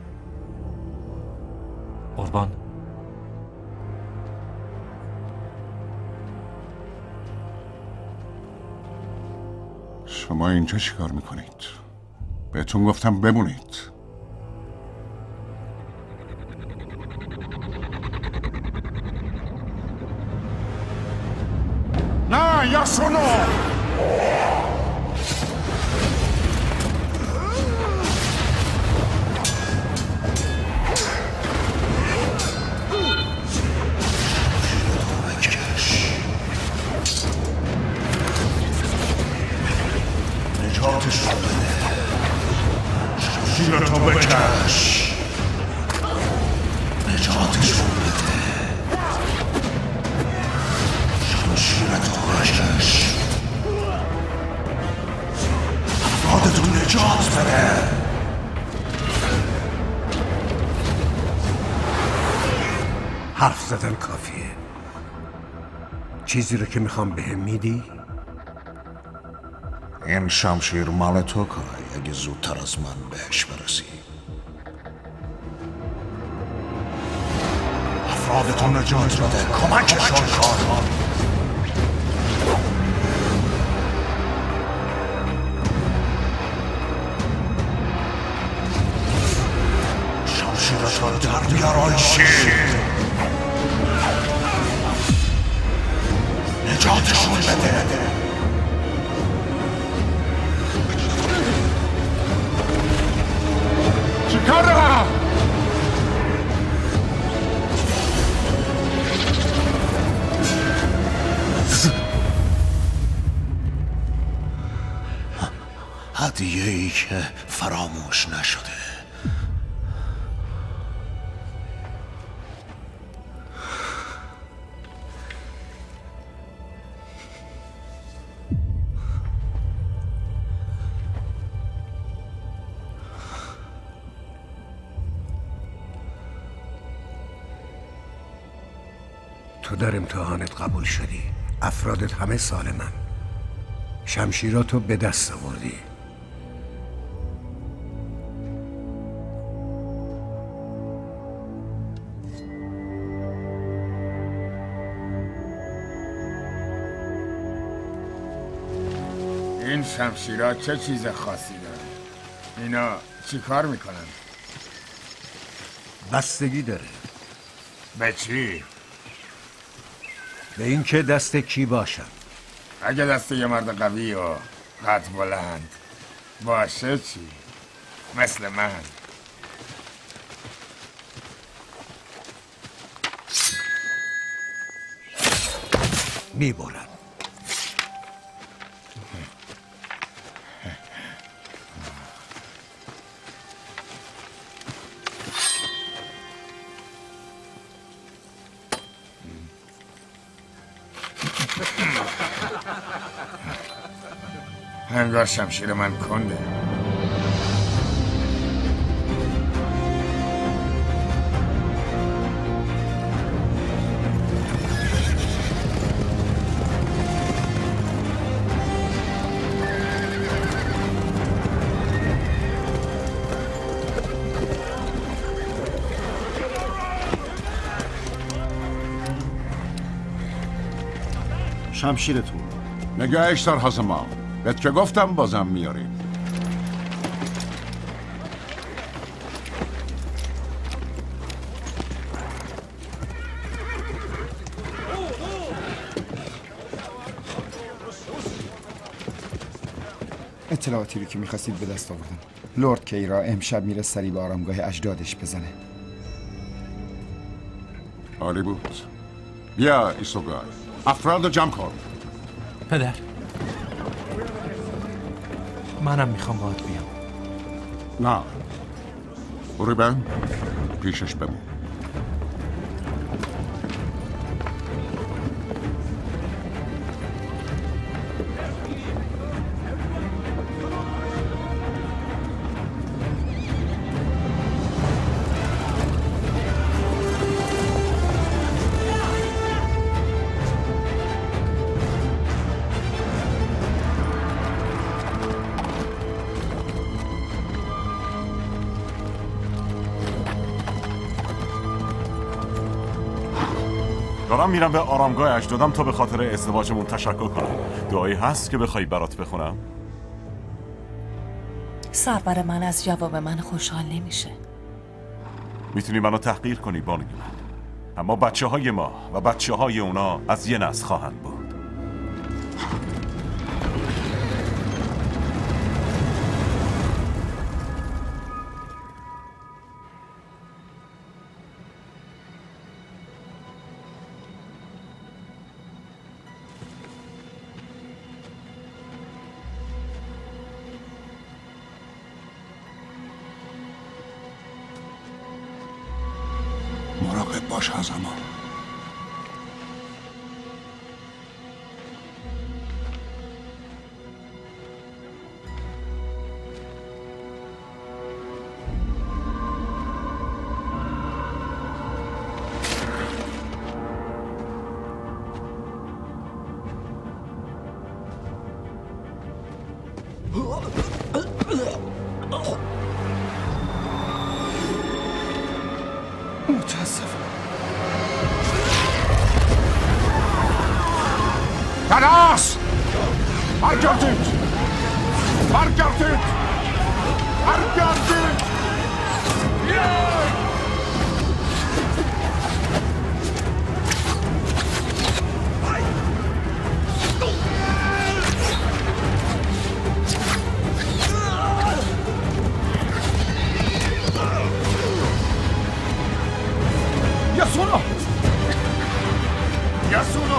قربان. شما اینجا چی کار میکنید؟ بهتون گفتم بمونید. نه یاسونو! نجاتش رو بده. شمشیرتو بکش. نجاتش رو بده. شمشیرتو بکش. افرادتو نجات بده. حرف زدن کافیه. چیزی رو که میخوام بهم میدی؟ این شمشیر مال تو کای اگه زودتر از من بهش برسی. افرادتو نجات بده. کمکشون کن. شمشیرتو در بیار آیشی. نجاتشون بده. چیکار دارم؟ هدیه ای که فراموش نشده. تو در امتحانت قبول شدی، افرادت همه سالمن، شمشیراتو به دست آوردی. این شمشیرها چه چیز خاصی دارن؟ اینا چی کار میکنن؟ بستگی داره. به چی؟ به این که دست کی باشن. اگه دست یه مرد قوی و قد بلند باشه چی؟ مثل من. میبرن. انگار شمشیر من کنده. شمشیرتون نگهش دار هزمان. بهت که گفتم بازم میاریم. اطلاعاتی رو که میخواستید به دست آوردم. لورد کیرا امشب میره سری به آرامگاه اجدادش بزنه. عالی بود. بیا ایسوگای، افراد جمع کن. پدر، منم میخوام باهات بیام. نه اوریبن پیشش بمون. دارم میرم به آرامگاه اجدادم تا به خاطر ازدواجمون تشکر کنم. دعایی هست که بخوای برات بخونم؟ سرور من از جواب من خوشحال نمیشه. میتونی منو تحقیر کنی بانوی من، اما بچه های ما و بچه های اونا از یه نسل خواهند بود. مراقب باش هزمان. متاسفم. تراس! برگردید! برگردید! برگردید! Yasuno! Yasuno!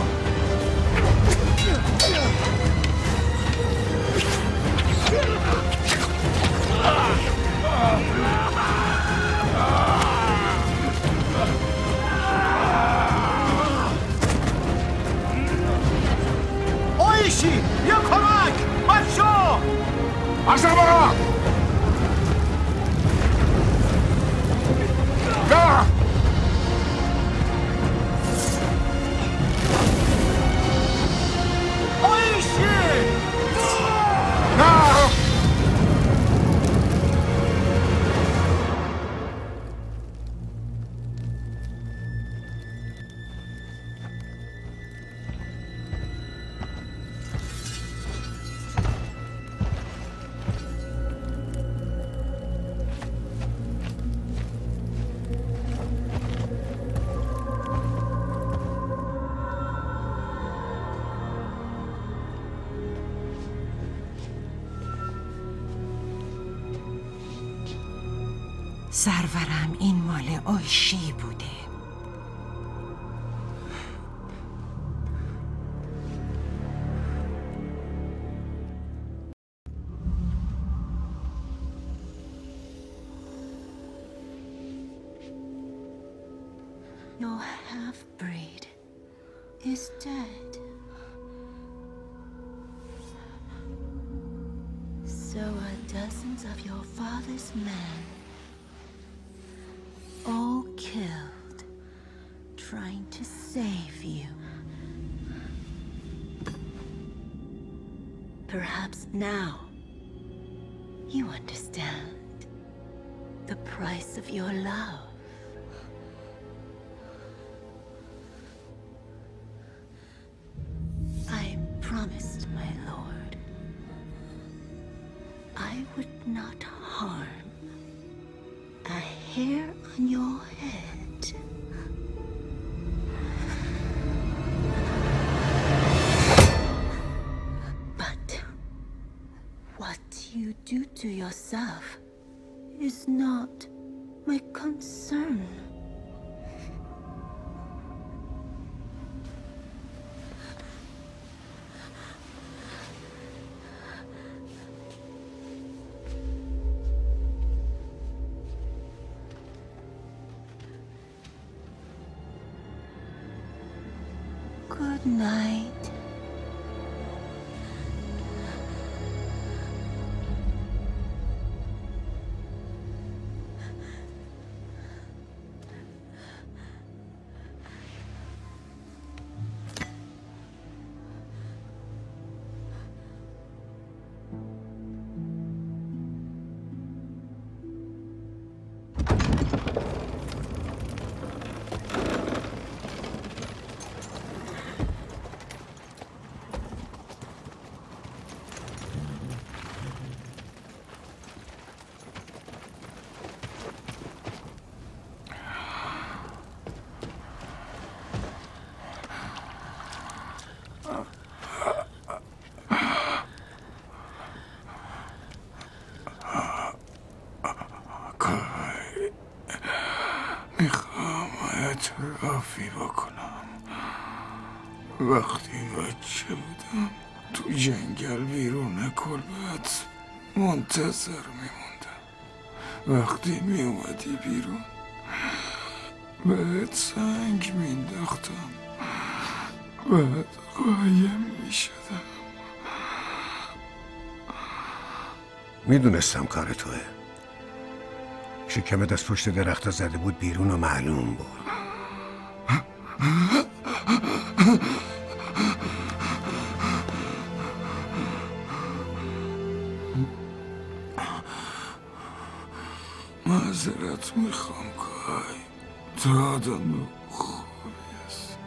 سرورم این مال آیشی بوده. Your half-breed is dead. So are dozens of your father's men, all killed, trying to save you. Perhaps now you understand the price of your love. I promised, my lord, I would not harm a hair on your head. But what you do to yourself is not my concern. Good night. میخوام اعترافی بکنم. وقتی بچه بودم تو جنگل بیرون کلبت منتظر میموندم. وقتی میومدی بیرون بهت سنگ مینداختم، بعد قایم میشدم. میدونستم کار توه. شکمت از پشت درخت زده بود بیرون و معلوم بود. معذرت میخوام کای، تو آدم خوبی است.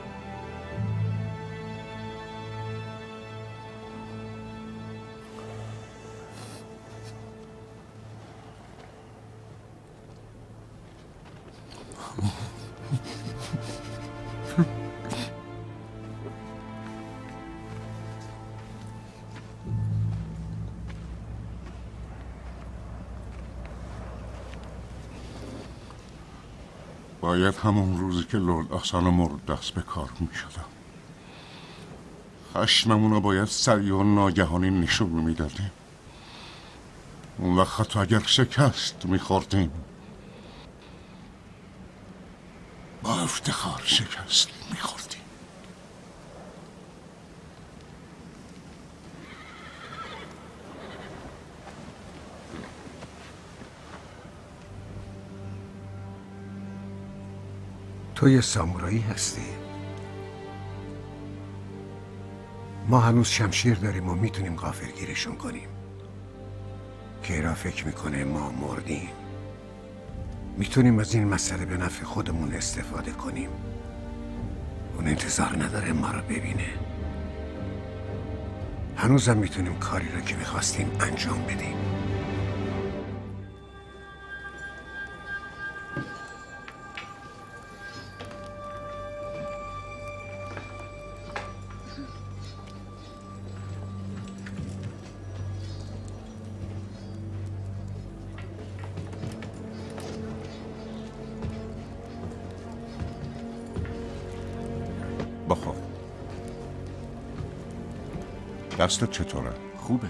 باید همون روزی که لرد آسانا مرد دست به کار می شدم. خشممون رو باید سریع و ناگهانی نشون می دادیم. اون وقت حتی اگر شکست می خوردیم با افتخار شکست می خوردیم. تو یه سامورایی هستی. ما هنوز شمشیر داریم و میتونیم غافلگیرشون کنیم. کیرا فکر میکنه ما مردیم. میتونیم از این مسئله به نفع خودمون استفاده کنیم. اون انتظار نداره ما رو ببینه. هنوزم میتونیم کاری رو که میخواستیم انجام بدیم. دستت چطوره؟ خوبه.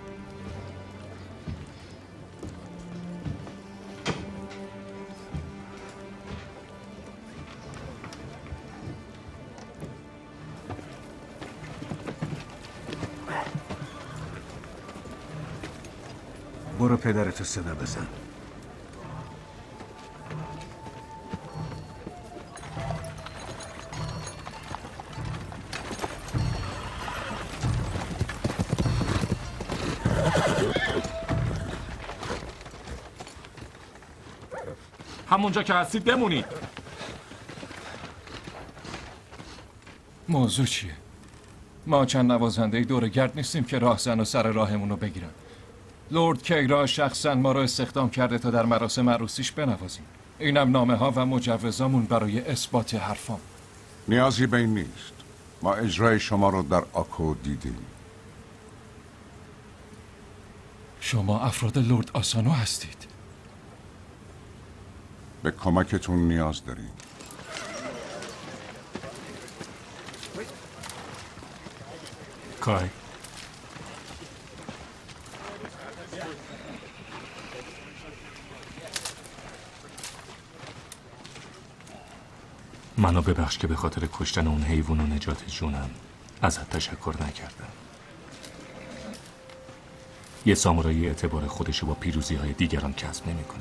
برو پدرتو صدا بزن. همونجا که هستید بمونید. موضوع چیه؟ ما چند نوازنده دور گرد نیستیم که راهزن و سر راهمون رو بگیرن. لورد کیرا شخصا ما رو استخدام کرده تا در مراسم عروسیش بنوازیم. اینم نامه ها و مجوزامون برای اثبات حرفام. نیازی به این نیست. ما اجرای شما رو در آکو دیدیم. شما افراد لورد آسانو هستید. به کمکتون نیاز داریم. کای منو ببخش که به خاطر کشتن اون حیوان و نجات جونم ازت تشکر نکردم. یه سامورایی اعتبار خودشو با پیروزی های دیگران کسب نمیکنه.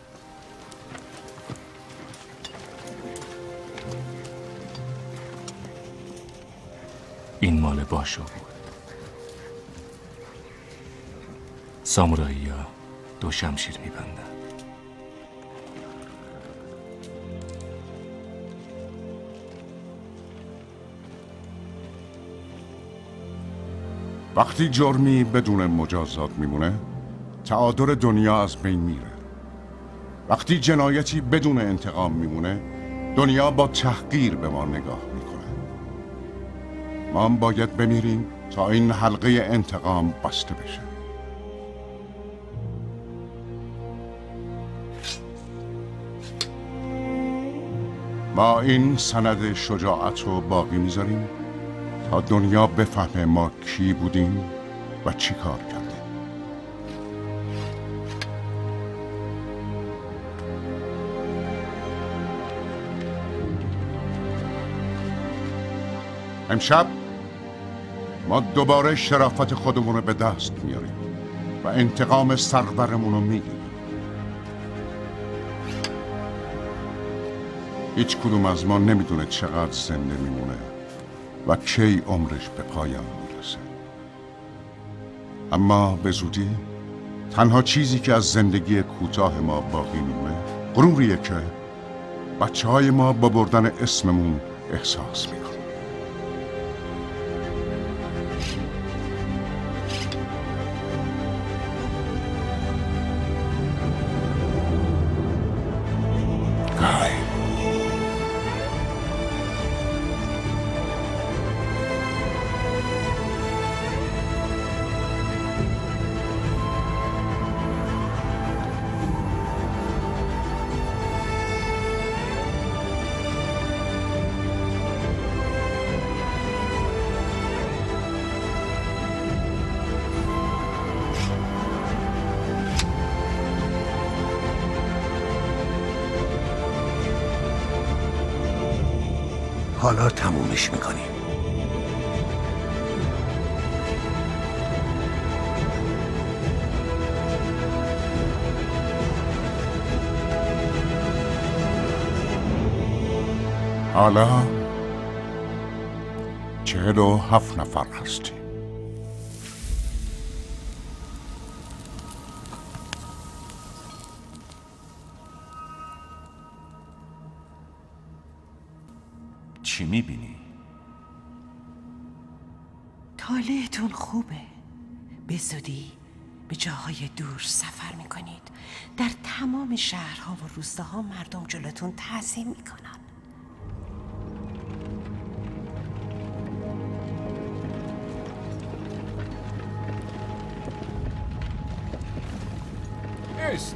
این مال باشو بود. سامورایی ها دو شمشیر میبندن. وقتی جرمی بدون مجازات میمونه، تعادل دنیا از بین میره. وقتی جنایتی بدون انتقام میمونه، دنیا با تحقیر به ما نگاه میکنه. ما هم باید بمیریم تا این حلقه انتقام بسته بشه. ما این سند شجاعت رو باقی میذاریم تا دنیا بفهمه ما کی بودیم و چی کار کردیم. امشب ما دوباره شرافت خودمون رو به دست میاریم و انتقام سرورمون رو میگیریم. هیچ کدوم از ما نمیدونه چقدر زنده میمونه و کی عمرش به پایان میرسه. اما به زودی تنها چیزی که از زندگی کوتاه ما باقی میمونه غروریه که بچه های ما با بردن اسممون احساس میکنه. حالا تمومش میکنیم. حالا چهل و هفت نفر هستیم. چی میبینی؟ طالعتون خوبه. به زودی به جاهای دور سفر میکنید. در تمام شهرها و روستاها مردم جلوتون تعظیم میکنن. است.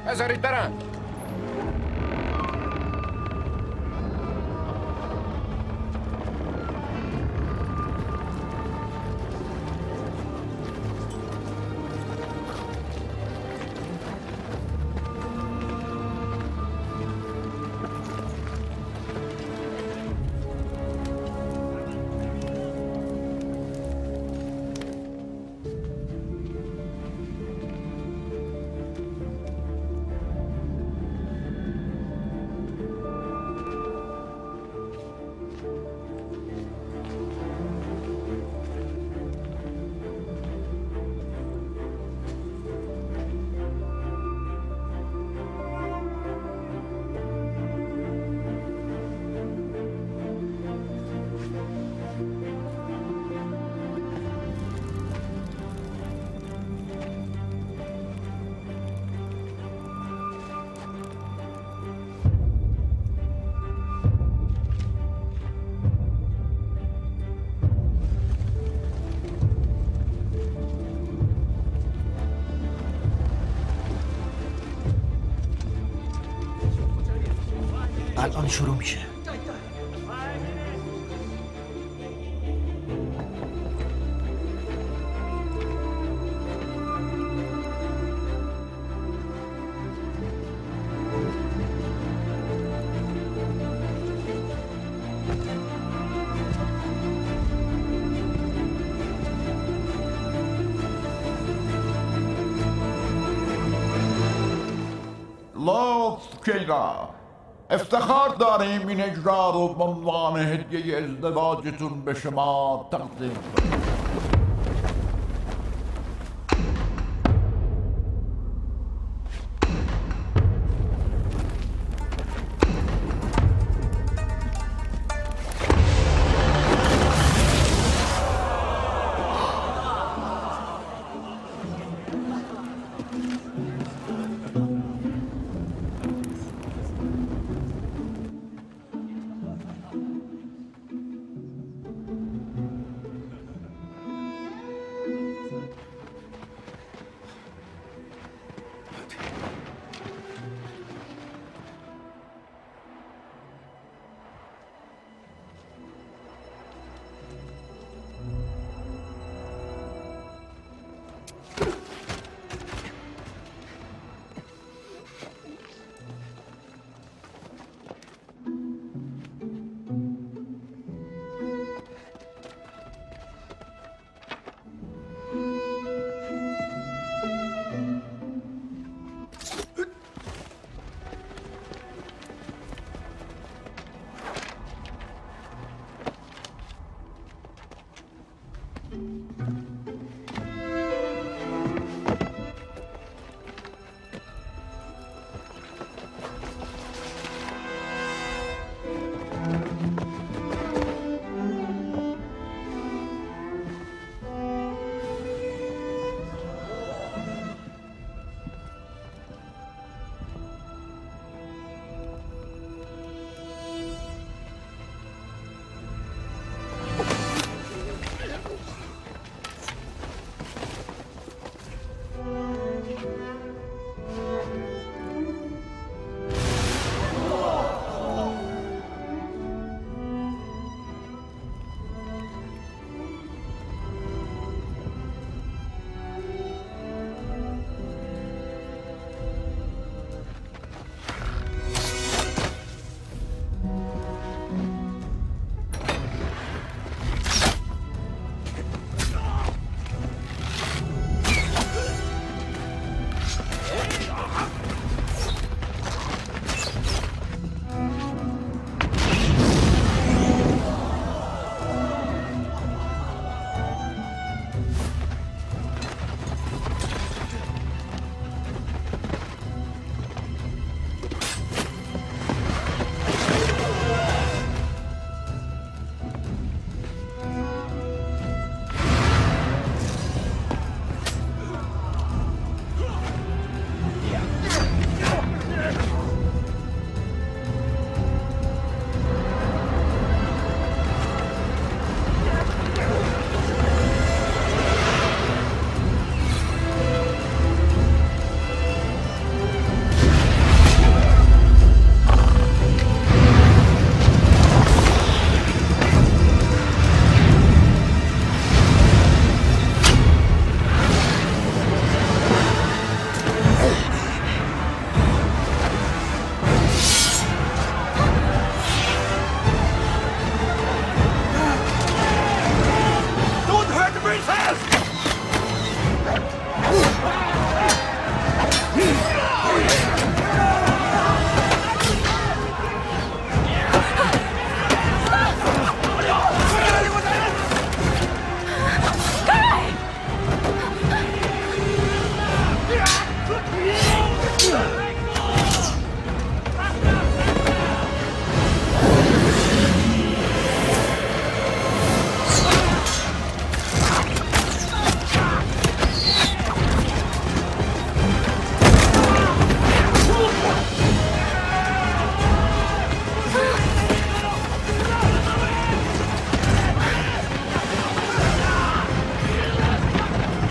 بذارید برن. الان شروع میشه. لورد کیرا، افتخار داریم این اجرا رو به عنوان هدیه ازدواجتون به شما تقدیم کنیم.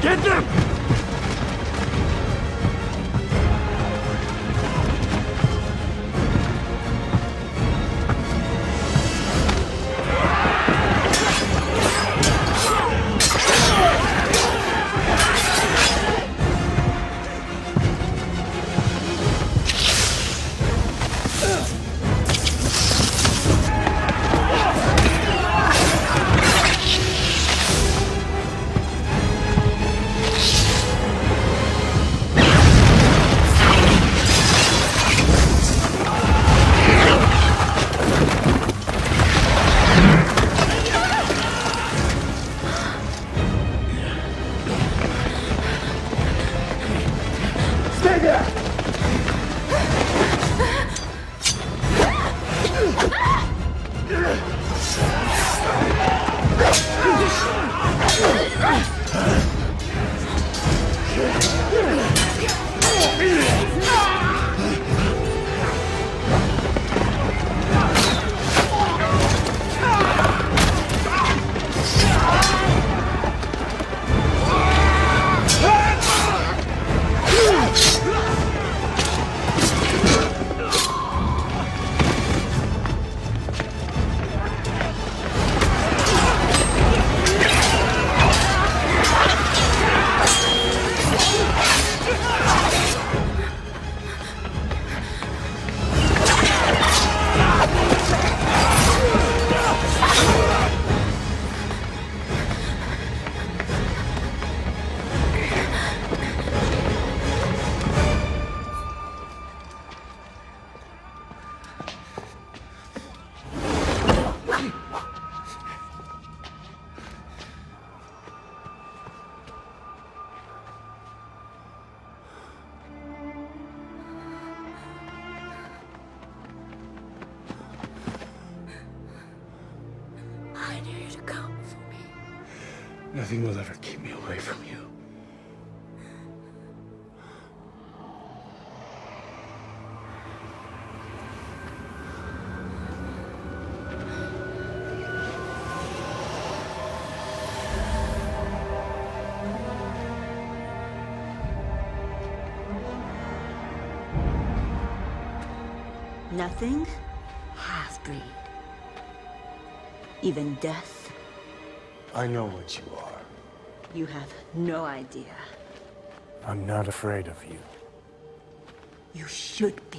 Get them! Nothing will ever keep me away from you. Nothing? Half-breed. Even death? I know what you are. You have no idea. I'm not afraid of you. You should be.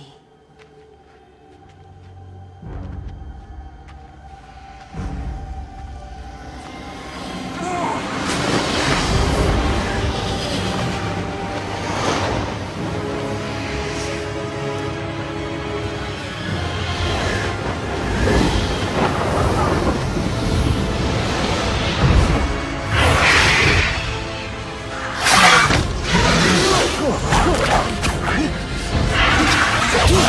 Whoa!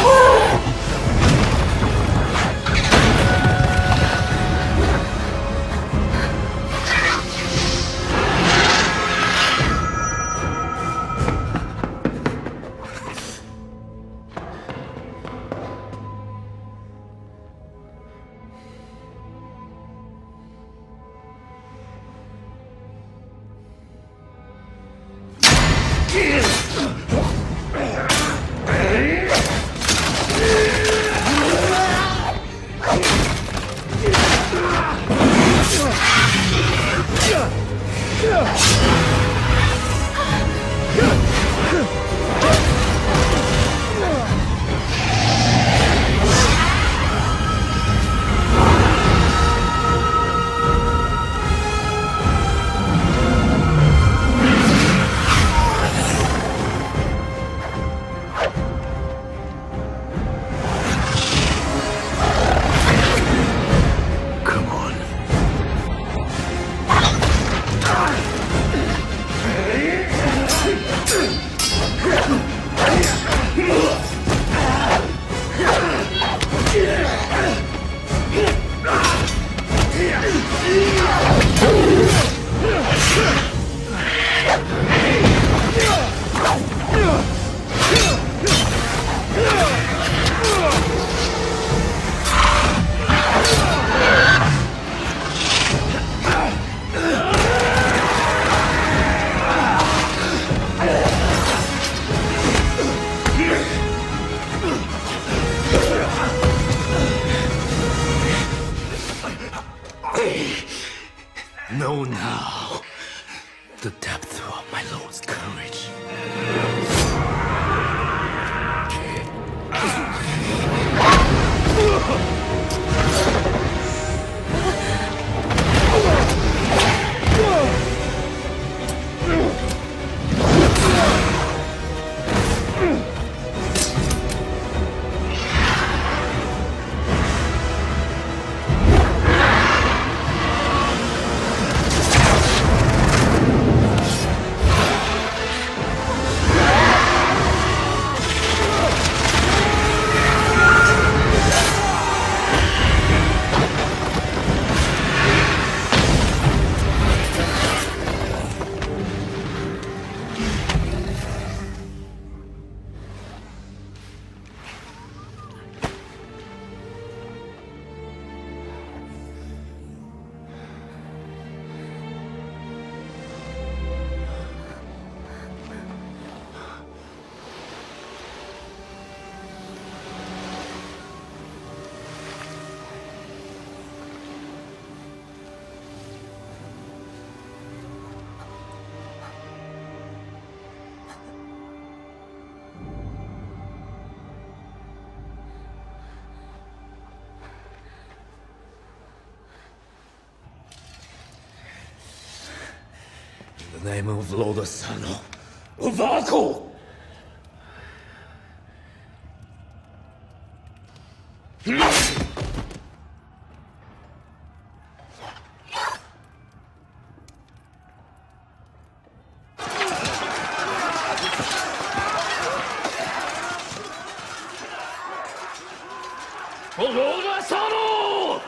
Know now the depth of my lord's courage. In the name of Lord Asano, of Akko! Lord Asano!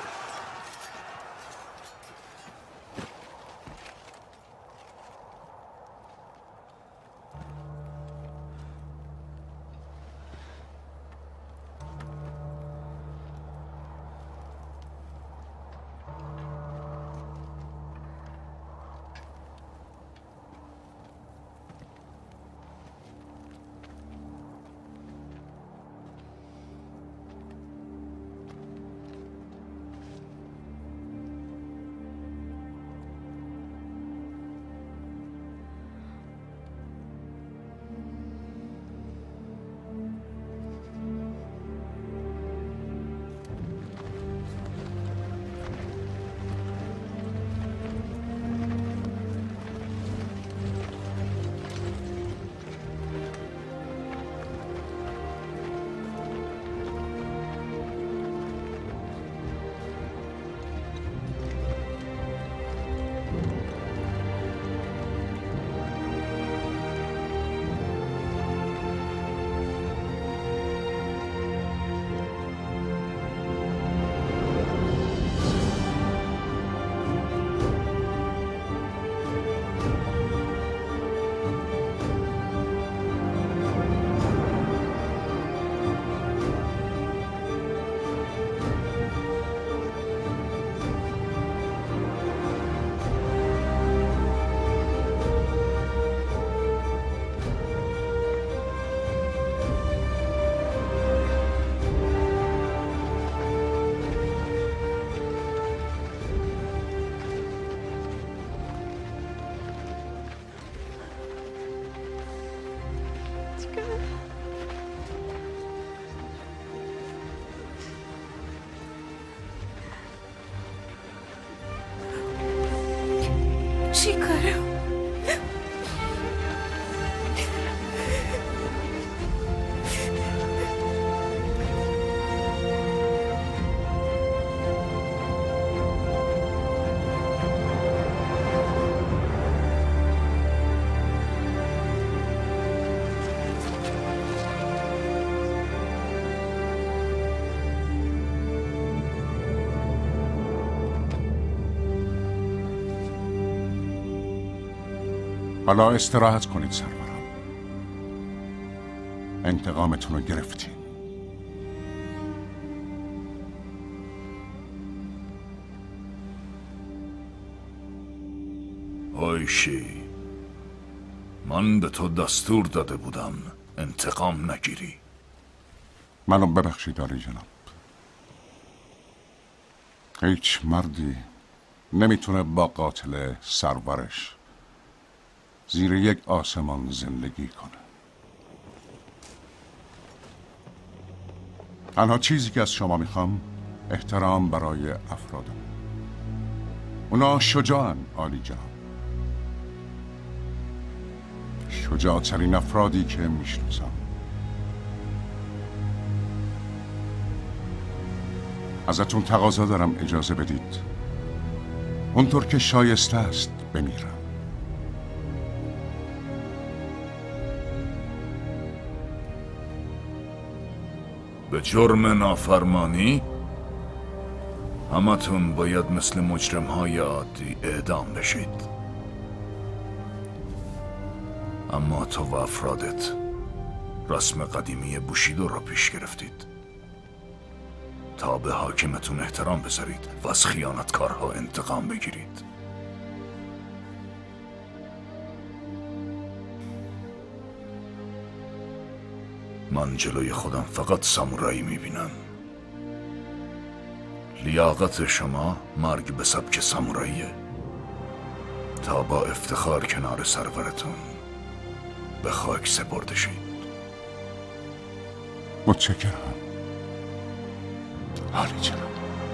چیکارو؟ حالا استراحت کنید سرورم. انتقامتون رو گرفتین. آیشی، من به تو دستور داده بودم انتقام نگیری. منو ببخشید عالی جناب. هیچ مردی نمیتونه با قاتل سرورش زیر یک آسمان زندگی کنه. تنها چیزی که از شما میخوام احترام برای افرادم. اونا شجاعن عالی جناب، شجاعترین افرادی که میشناسم. ازتون تقاضا دارم اجازه بدید اونطور که شایسته است بمیرم. به جرم نافرمانی همتون باید مثل مجرم های عادی اعدام بشید، اما تو و افرادت رسم قدیمی بوشیدو را پیش گرفتید تا به حاکمتون احترام بذارید و از خیانتکارها انتقام بگیرید. من جلوی خودم فقط سامورایی میبینم. لیاقت شما مرگ به سبک ساموراییه تا با افتخار کنار سرورتون به خاک سپرده شید. متشکرم عالی جناب.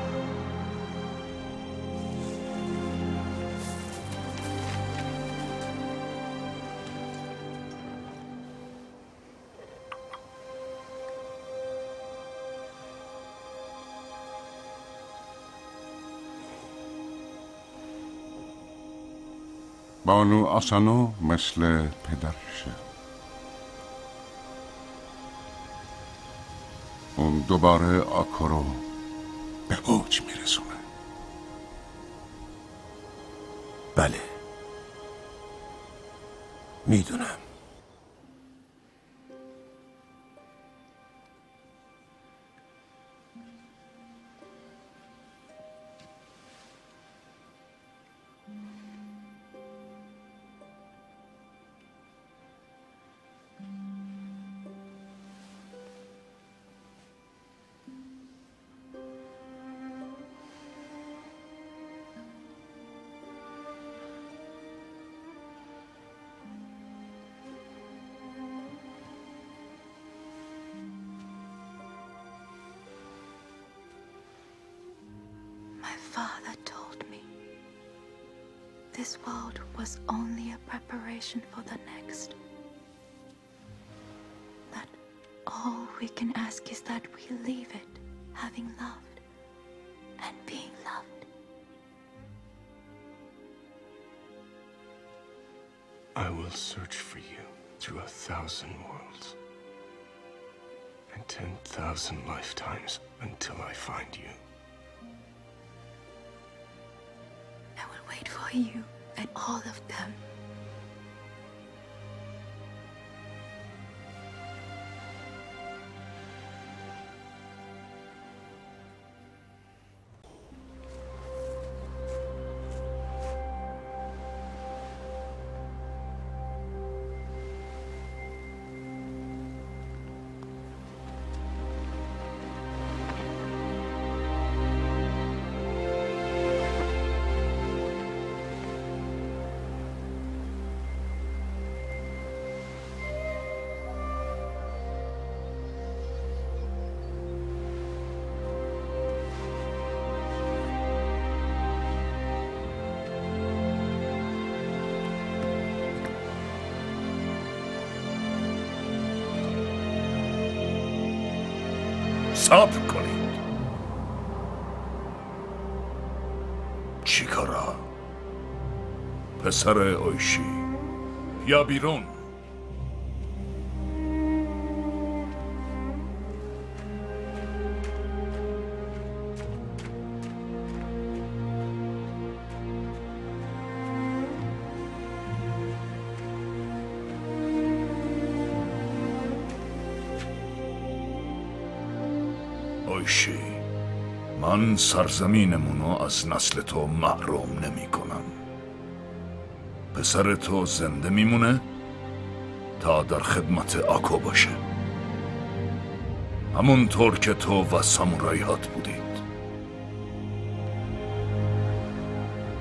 بانو آسانو مثل پدرشه. اون دوباره آکو رو به اوج میرسونه. بله میدونم. Father told me this world was only a preparation for the next. That all we can ask is that we leave it having loved and being loved. I will search for you through a thousand worlds and ten thousand lifetimes until I find you. I will wait for you and all of them. صبر کنید. چیکارا پسر اویشی یا بیرون. اویشی، من سرزمینمونو از نسل تو محروم نمی کنم. پسر تو زنده میمونه تا در خدمت آکو باشه، همونطور که تو و ساموراییات بودید.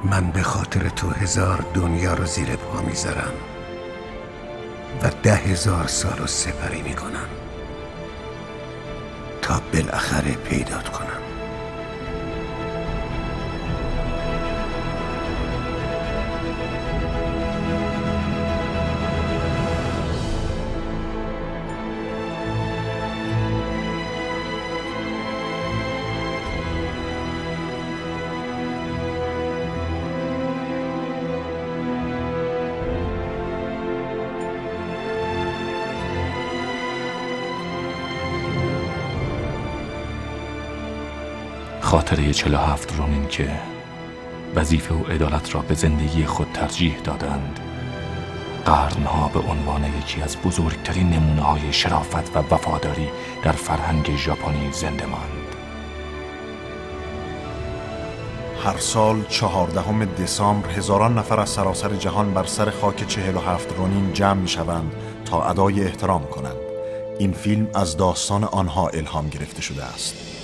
من به خاطر تو هزار دنیا رو زیر پا میذارم و ده هزار سال رو سپری میکنم تا بالاخره پیدات کنم. خاطره چهل و هفت رونین که وظیفه و عدالت را به زندگی خود ترجیح دادند قرنها به عنوان یکی از بزرگترین نمونه های شرافت و وفاداری در فرهنگ ژاپنی زنده ماند. هر سال چهاردهم دسامبر هزاران نفر از سراسر جهان بر سر خاک چهل و هفت رونین جمع می شوند تا ادای احترام کنند. این فیلم از داستان آنها الهام گرفته شده است.